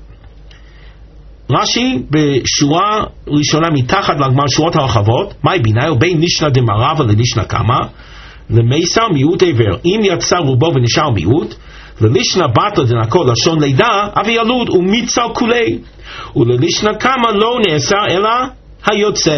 רש"י בשורה ראשונה מתחת לגמר שורות הרחבות, מהי ביניו בין לישנא דמרבה ללישנא קמא, למייסר מיעוט עבר, אם יצא רובו ונשאר מיעוט, ללישנא בתרא דנקו לשון לידה, אבי ילוד ומיצל כולי, וללישנא קמא לא נאסר אלא היוצא.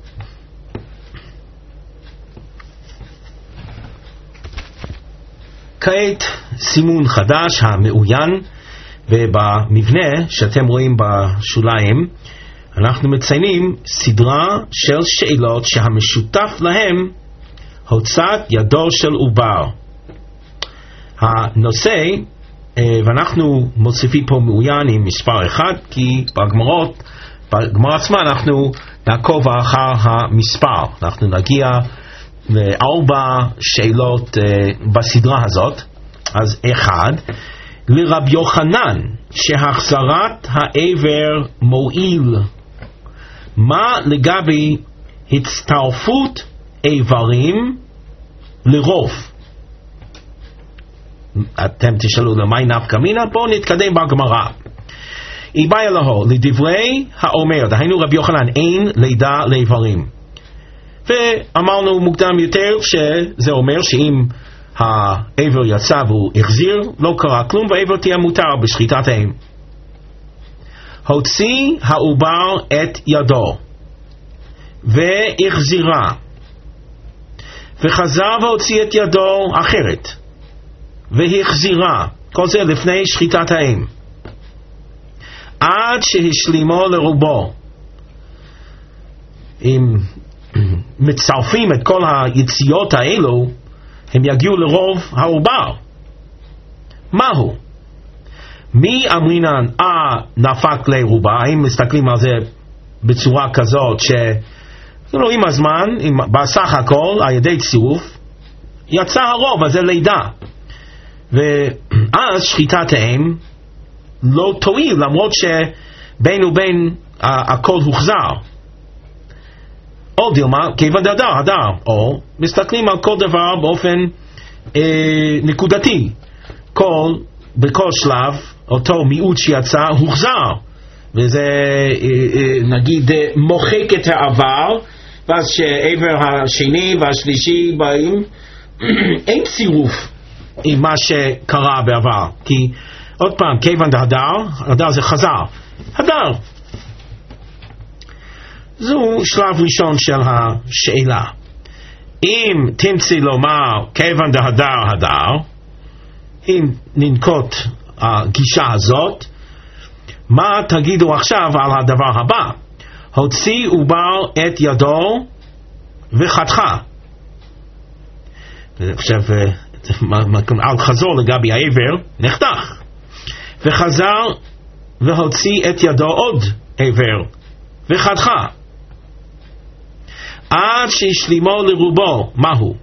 כעת סימון חדש המעוין, ובמבנה שאתם רואים בשוליים אנחנו מציינים סדרה של שאלות שהמשותף להם הוצאת ידו של עובר. הנושא, ואנחנו מוסיפים פה מעוין עם מספר אחד, כי בגמרות, בגמר עצמה אנחנו נעקוב אחר המספר. אנחנו נגיע לארבע שאלות בסדרה הזאת. אז אחד, לרב יוחנן שהחזרת העבר מועיל, מה לגבי הצטרפות איברים לרוב? אתם תשאלו למי נפקא מינה? בואו נתקדם בגמרא. איבאי אלוהו לדברי האומר, דהיינו רבי יוחנן, אין לידה לאיברים. ואמרנו מוקדם יותר שזה אומר שאם העבר יצא והוא החזיר, לא קרה כלום, והעבר תהיה מותר בשחיטת האם. הוציא העובר את ידו והחזירה, וחזר והוציא את ידו אחרת והחזירה, כל זה לפני שחיטת האם, עד שהשלימו לרובו. אם מצרפים את כל היציאות האלו, הם יגיעו לרוב העובר. מהו? מי אמרינן אה נפק לרובה? אם מסתכלים על זה בצורה כזאת ש כאילו עם הזמן, עם, בסך הכל על ידי צירוף יצא הרוב, אז זה לידה, ואז שחיטת האם לא תועיל, למרות שבין ובין הכל הוחזר. או דילמה, כיוון דהדר, הדר, או מסתכלים על כל דבר באופן אה, נקודתי. כל, בכל שלב, אותו מיעוט שיצא הוחזר, וזה אה, אה, נגיד אה, מוחק את העבר, ואז שעבר השני והשלישי באים, אין צירוף עם מה שקרה בעבר. כי עוד פעם, כיוון דהדר, הדר זה חזר, הדר. זו שלב ראשון של השאלה. אם תמצא לומר כיוון דהדר הדר, אם ננקוט הגישה הזאת, מה תגידו עכשיו על הדבר הבא? הוציא עובר את ידו וחתכה. עכשיו על חזור לגבי העבר נחתך, וחזר והוציא את ידו עוד עבר וחתכה, עד שהשלימו לרובו. מהו?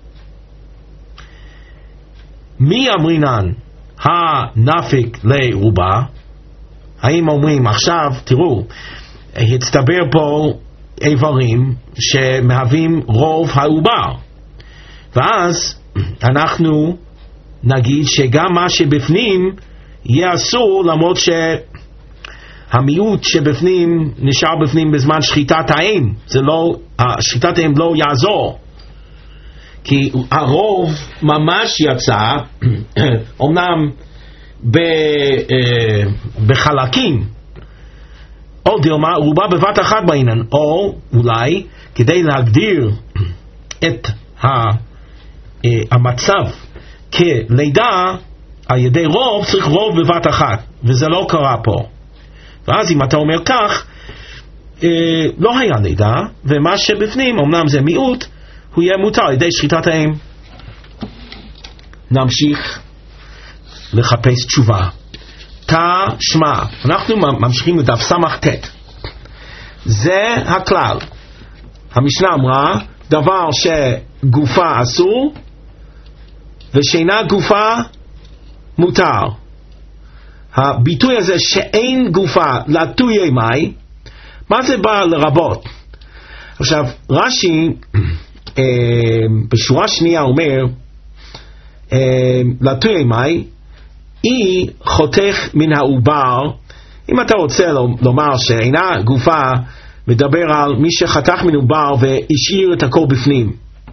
מי אמרינן הנפיק לרובה? האם אומרים עכשיו, תראו, הצטבר פה איברים שמהווים רוב העובר, ואז אנחנו נגיד שגם מה שבפנים יהיה אסור, למרות שהמיעוט שבפנים נשאר בפנים בזמן שחיטת האם. זה לא, שחיטת האם לא יעזור, כי הרוב ממש יצא אומנם בחלקים, או דילמה רובה בבת אחת בעניין, או אולי כדי להגדיר את המצב כלידה על ידי רוב, צריך רוב בבת אחת, וזה לא קרה פה. ואז אם אתה אומר כך, לא היה לידה, ומה שבפנים, אמנם זה מיעוט, הוא יהיה מותר על ידי שחיטת האם. נמשיך לחפש תשובה. תשמע, אנחנו ממשיכים לדף סמך תת. זה הכלל. המשנה אמרה, דבר שגופה אסור, ושינה גופה מותר. הביטוי הזה שאין גופה לטויי מי, מה זה בא לרבות? עכשיו, רש"י אה, בשורה שנייה אומר, אה, לטויי מי, היא חותך מן העובר. אם אתה רוצה לומר שאינה גופה, מדבר על מי שחתך מן עובר והשאיר את הכל בפנים.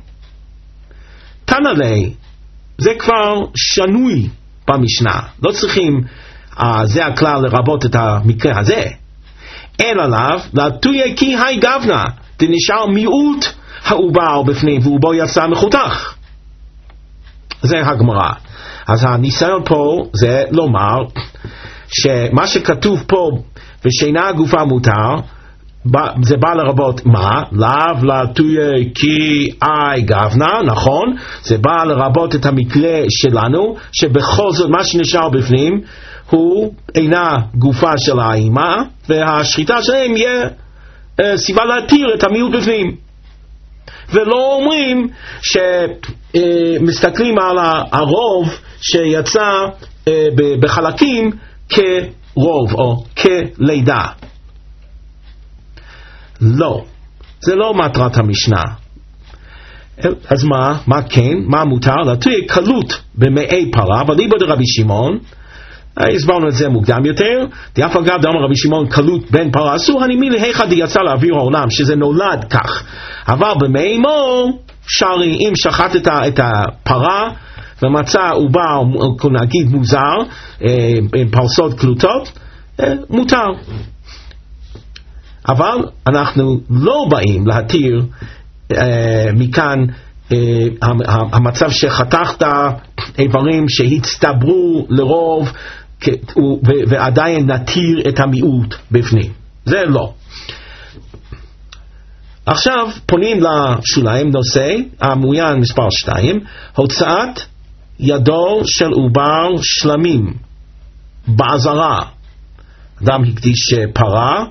תנא לי, זה כבר שנוי במשנה. לא צריכים, אה, זה הכלל לרבות את המקרה הזה. אין עליו, לטויה כי היי גבנה, דנשאר מיעוט העובר בפנים, ועובו יצא מחותך. זה הגמרא. אז הניסיון פה זה לומר, שמה שכתוב פה, ושינה הגופה מותר, זה בא לרבות מה? לאו לטויה כי היי גבנה, נכון? זה בא לרבות את המקרה שלנו, שבכל זאת מה שנשאר בפנים, הוא אינה גופה של האימא, והשחיטה שלהם יהיה אה, סיבה להתיר את המיעוט בפנים. ולא אומרים שמסתכלים אה, על הרוב שיצא אה, בחלקים כרוב או כלידה. לא, זה לא מטרת המשנה. אז מה? מה כן? מה מותר? לטויה קלות במאי פרה, אבל ליבא דרבי שמעון, הסברנו את זה מוקדם יותר, דאף אגב דאמר רבי שמעון קלות בין פרה אסור, אני מילי היכא דיצא לאוויר העולם, שזה נולד כך. אבל במאי מור, שרי, אם שחטת את הפרה, ומצא עובר, נגיד מוזר, עם פרסות קלוטות, מותר. אבל אנחנו לא באים להתיר אה, מכאן אה, המצב שחתכת איברים שהצטברו לרוב כ- ו- ועדיין נתיר את המיעוט בפנים. זה לא. עכשיו פונים לשוליים, נושא המעוין מספר שתיים, הוצאת ידו של עובר שלמים בעזרה. אדם הקדיש פרה,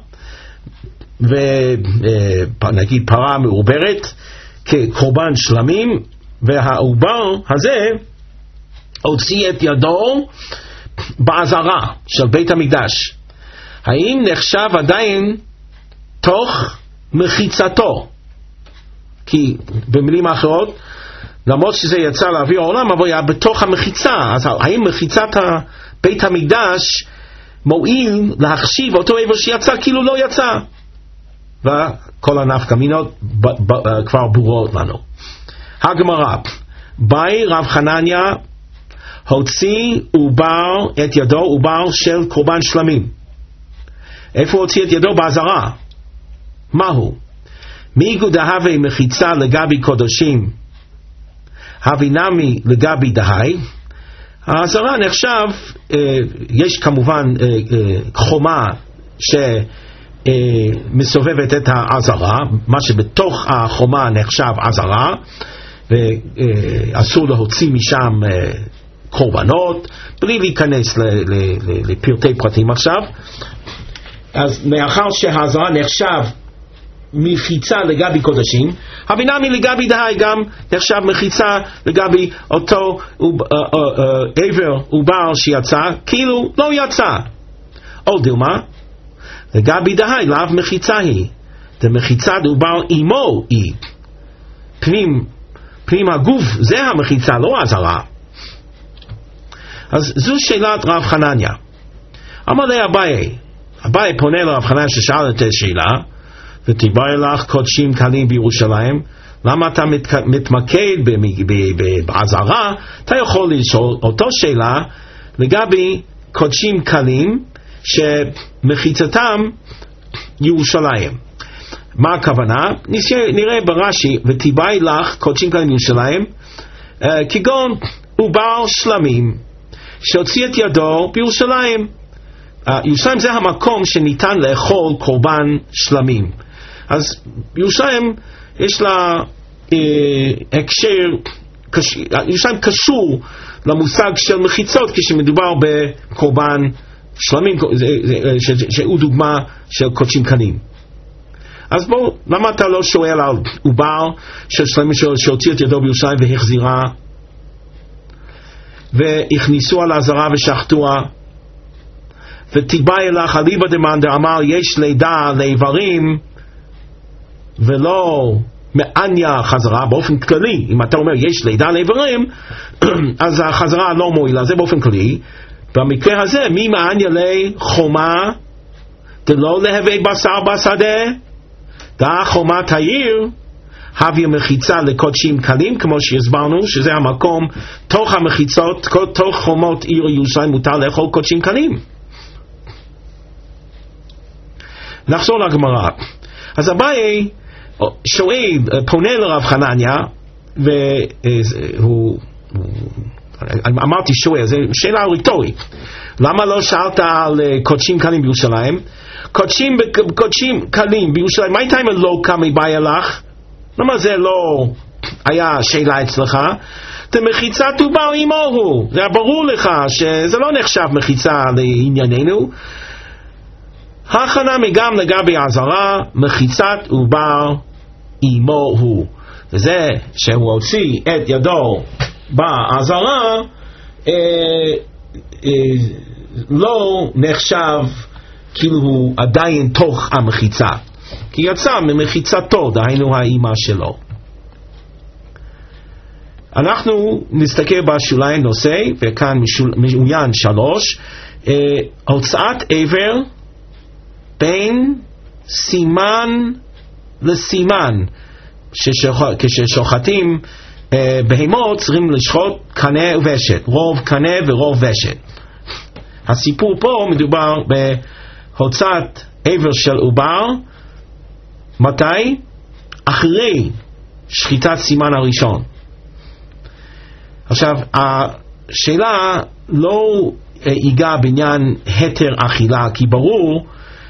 ונגיד פרה מעוברת כקורבן שלמים, והעובר הזה הוציא את ידו בעזרה של בית המקדש. האם נחשב עדיין תוך מחיצתו? כי במילים אחרות, למרות שזה יצא לאוויר העולם, אבל היה בתוך המחיצה. אז האם מחיצת בית המקדש מועיל להחשיב אותו איבר שיצא כאילו לא יצא? וכל הנפקא מינות כבר ברורות לנו. הגמרא, באי רב חנניה הוציא עובר את ידו, עובר של קורבן שלמים. איפה הוציא את ידו? בעזרה. מהו? מיגו דהווה מחיצה לגבי קודשים, הווי נמי לגבי דהי. העזרה נחשב, אה, יש כמובן אה, אה, חומה ש... מסובבת את העזרה, מה שבתוך החומה נחשב עזרה, ואסור להוציא משם קורבנות, בלי להיכנס לפרטי פרטים עכשיו. אז מאחר שהעזרה נחשב מחיצה לגבי קודשים, הבינמי לגבי דהי גם נחשב מחיצה לגבי אותו עבר עובר שיצא כאילו לא יצא. או דילמה, לגבי דהי לאו מחיצה היא, דמחיצה דובר אימו היא, פנים, פנים הגוף זה המחיצה, לא עזרה. אז זו שאלת רב חנניה. אמר לי אביי, אביי פונה לרב חנניה ששאל את השאלה, ותיבאי לך קודשים קלים בירושלים, למה אתה מתמקד בעזרה? אתה יכול לשאול אותו שאלה לגבי קודשים קלים, שמחיצתם ירושלים. מה הכוונה? נראה ברש"י, ותיבאי לך קודשים קלים בירושלים, uh, כגון עובר שלמים שהוציא את ידו בירושלים. uh, ירושלים זה המקום שניתן לאכול קורבן שלמים. אז ירושלים יש לה uh, הקשר, קש... ירושלים קשור למושג של מחיצות כשמדובר בקורבן שלמים, שהוא דוגמה של קודשים קלים. אז בוא, למה אתה לא שואל על עובר של שלמים שהוציא את ידו בירושלים והחזירה והכניסו על העזרה ושחטוה? ותיבא אלך אליבא דמאן אמר יש לידה לאיברים ולא מעניה חזרה באופן כללי. אם אתה אומר יש לידה לאיברים אז החזרה לא מועילה, זה באופן כללי. במקרה הזה מי מעניה לי חומה דלא להווה בשר בשדה, דא חומת העיר הביא מחיצה לקודשים קלים, כמו שהסברנו שזה המקום תוך המחיצות, תוך חומות עיר ירושלים מותר לאכול קודשים קלים. נחזור לגמרא. אז אביי שואל, פונה לרב חנניה, והוא אמרתי שואל, זו שאלה רטורית, למה לא שאלת על קודשים קלים בירושלים? קודשים קודשים קלים בירושלים, מה הייתה אם לא קמי באי לך? למה זה לא היה שאלה אצלך? זה מחיצת עובר עמו, זה היה ברור לך שזה לא נחשב מחיצה לענייננו. הכנה גם לגבי העזרה, מחיצת עובר עמו הוא, וזה שהוא הוציא את ידו בעזרה אה, אה, לא נחשב כאילו הוא עדיין תוך המחיצה, כי יצא ממחיצתו, דהיינו האימא שלו. אנחנו נסתכל בשוליים נושא, וכאן מעוין שלוש, אה, הוצאת עבר בין סימן לסימן. כששוחטים אה, בהמות צריכים לשחוט קנה ושת, רוב קנה ורוב ושת. הסיפור פה מדובר בהוצאת עבר של עובר, מתי? אחרי שחיטת סימן הראשון. עכשיו, השאלה לא ייגע בעניין היתר אכילה, כי ברור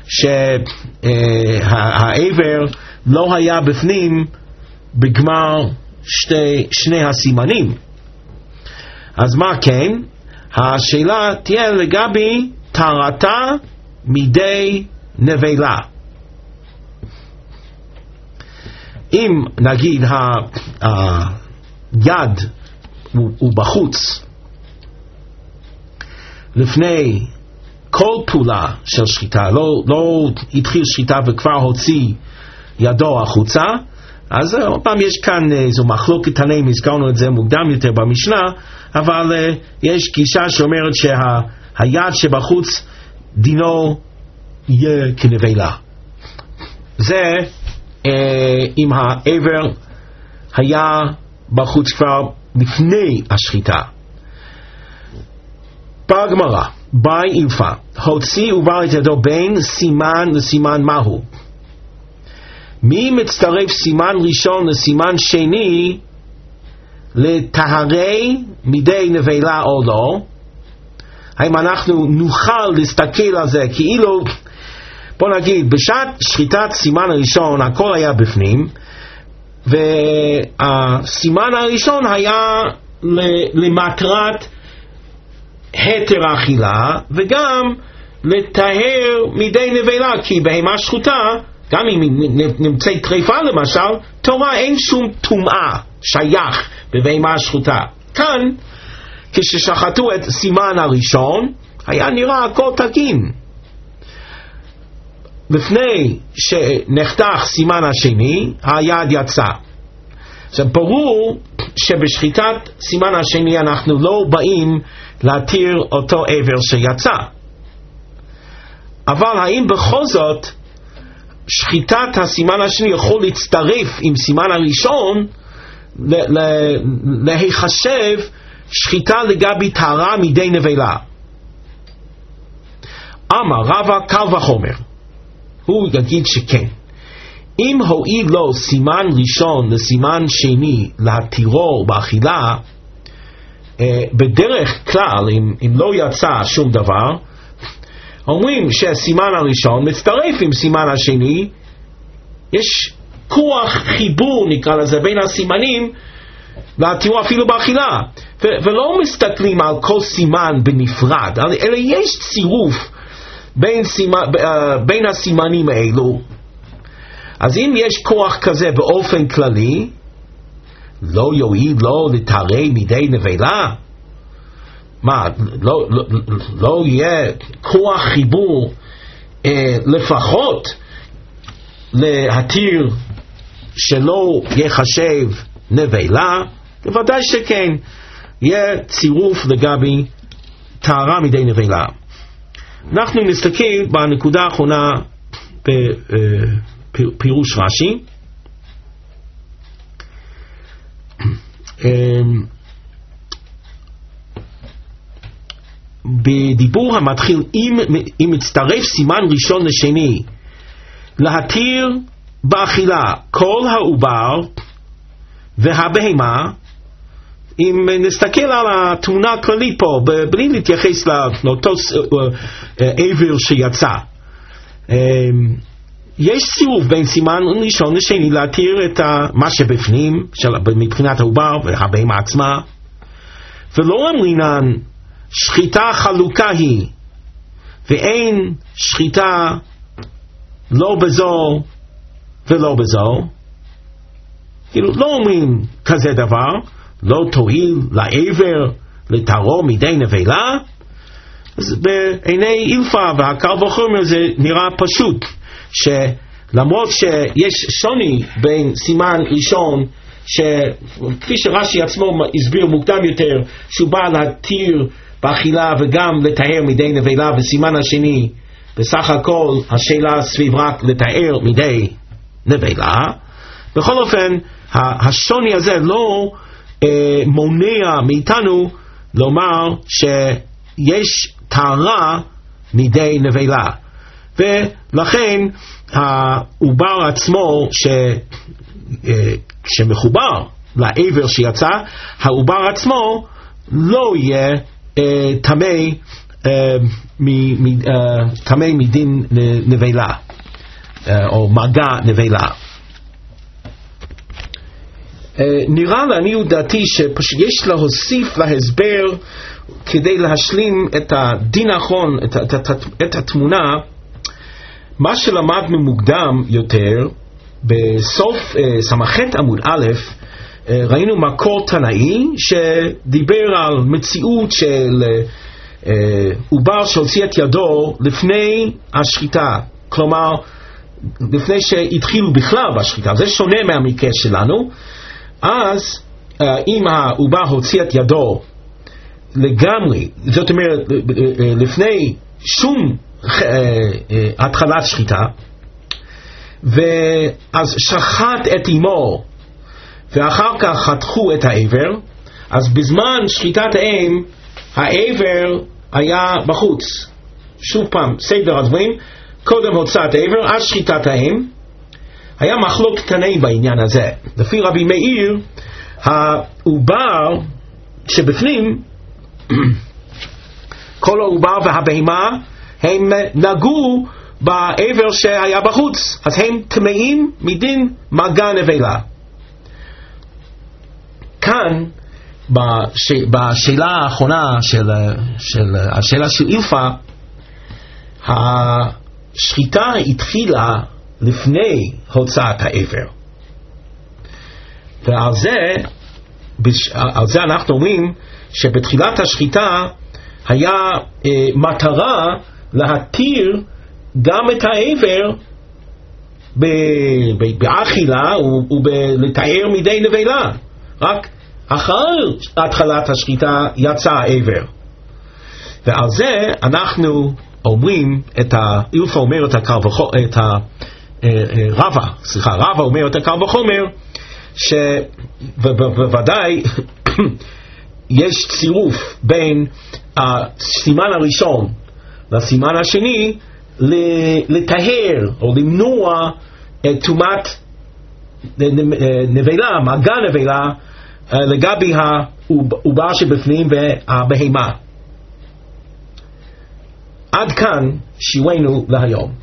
שהעבר לא היה בפנים בגמר שתי, שני הסימנים. אז מה כן? השאלה תהיה לגבי טהרתה מידי נבלה. אם נגיד היד הוא בחוץ לפני כל פעולה של שחיטה, לא, לא התחיל שחיטה וכבר הוציא ידו החוצה, אז עוד פעם יש כאן איזו מחלוקת תנאים, הזכרנו את זה מוקדם יותר במשנה, אבל uh, יש גישה שאומרת שהיד שבחוץ דינו יהיה כנבלה. זה uh, אם העבר היה בחוץ כבר לפני השחיטה. בגמרא באי אילפא, הוציא עובר את ידו בין סימן לסימן מהו? מי מצטרף סימן ראשון לסימן שני לטהרי מידי נבלה או לא? האם אנחנו נוכל להסתכל על זה כאילו, בוא נגיד, בשעת שחיטת סימן הראשון הכל היה בפנים, והסימן הראשון היה למטרת היתר האכילה וגם לטהר מידי נבלה, כי בהמה שחוטה גם אם נמצאת טרפה למשל, תורה אין שום טומאה שייך בבהמה שחוטה. כאן כששחטו את סימן הראשון היה נראה הכל תקין, לפני שנחתך סימן השני היד יצא. זה ברור שבשחיטת סימן השני אנחנו לא באים להתיר אותו עבר שיצא, אבל האם בכל זאת שחיטת הסימן השני יכול להצטרף עם סימן הראשון להיחשב שחיטה לגבי טהרה מידי נבלה? אמר רבא קל וחומר. הוא יגיד שכן. אם הועיל לו סימן ראשון לסימן שני להתירו באכילה, בדרך כלל, אם, אם לא יצא שום דבר, אומרים שהסימן הראשון מצטרף עם סימן השני, יש כוח חיבור נקרא לזה בין הסימנים להתירו אפילו באכילה, ו- ולא מסתכלים על כל סימן בנפרד, אלא יש צירוף בין, סימן, בין הסימנים האלו. אז אם יש כוח כזה באופן כללי, לא יועיל לו לתרא מדי נבלה? מה, לא, לא, לא יהיה כוח חיבור אה, לפחות להתיר שלא יחשב נבלה? בוודאי שכן, יהיה צירוף לגבי טהרה מדי נבלה. אנחנו נסתכל בנקודה האחרונה בפירוש רש"י. בדיבור המתחיל אם, אם מצטרף סימן ראשון לשני להתיר באכילה כל העובר והבהמה, אם נסתכל על התמונה הכללית פה בלי להתייחס לאותו עבר שיצא, יש צירוף בין סימן ראשון לשני להתיר את מה שבפנים מבחינת העובר והבהמה עצמה, ולא אמרינן שחיטה חלוקה היא ואין שחיטה לא בזו ולא בזו. כאילו לא אומרים כזה דבר, לא תועיל לעבר לטהרו מידי נבלה. אז בעיני אילפא והקל וחומר זה נראה פשוט, שלמרות שיש שוני בין סימן ראשון, שכפי שרש"י עצמו הסביר מוקדם יותר, שהוא בא להתיר באכילה וגם לטהר מידי נבלה, וסימן השני בסך הכל השאלה סביב רק לטהר מידי נבלה. בכל אופן השוני הזה לא אה, מונע מאיתנו לומר שיש טהרה מידי נבלה, ולכן העובר עצמו ש, אה, שמחובר לעבר שיצא, העובר עצמו לא יהיה טמא אה, טמא אה, מדין נבלה אה, או מגע נבלה. נראה לעניות דעתי שיש להוסיף להסבר כדי להשלים את הדין האחרון, את, את, את, את התמונה, מה שלמדנו מוקדם יותר בסוף סמכת עמוד א', ראינו מקור תנאי שדיבר על מציאות של עובר שהוציא את ידו לפני השחיטה, כלומר לפני שהתחילו בכלל בשחיטה. זה שונה מהמקרה שלנו. אז אם העובר הוציא את ידו לגמרי, זאת אומרת לפני שום התחלת שחיטה, ואז שחט את אמו ואחר כך חתכו את העבר, אז בזמן שחיטת האם העבר היה בחוץ. שוב פעם, סדר הדברים, קודם הוצאת העבר, אז שחיטת האם. היה מחלוק תנאים בעניין הזה. לפי רבי מאיר, העובר שבפנים, כל העובר והבהמה, הם נגעו בעבר שהיה בחוץ, אז הם טמאים מדין מגע נבלה. כאן, בש... בשאלה האחרונה של, של השאלה של אילפא, השחיטה התחילה לפני הוצאת העבר, ועל זה, על זה אנחנו אומרים שבתחילת השחיטה היה אה, מטרה להתיר גם את העבר באכילה ולטהר מידי נבלה. רק אחר התחלת השחיטה יצא העבר, ועל זה אנחנו אומרים את ה... אילפא אומר את הקל וחומר, את ה... רבא, סליחה, רבא אומר את הקל וחומר, שבוודאי יש צירוף בין הסימן הראשון לסימן השני לטהר או למנוע את טומאת נבלה, מגע נבלה, לגבי העובר שבפנים והבהמה. עד כאן שיעורנו להיום.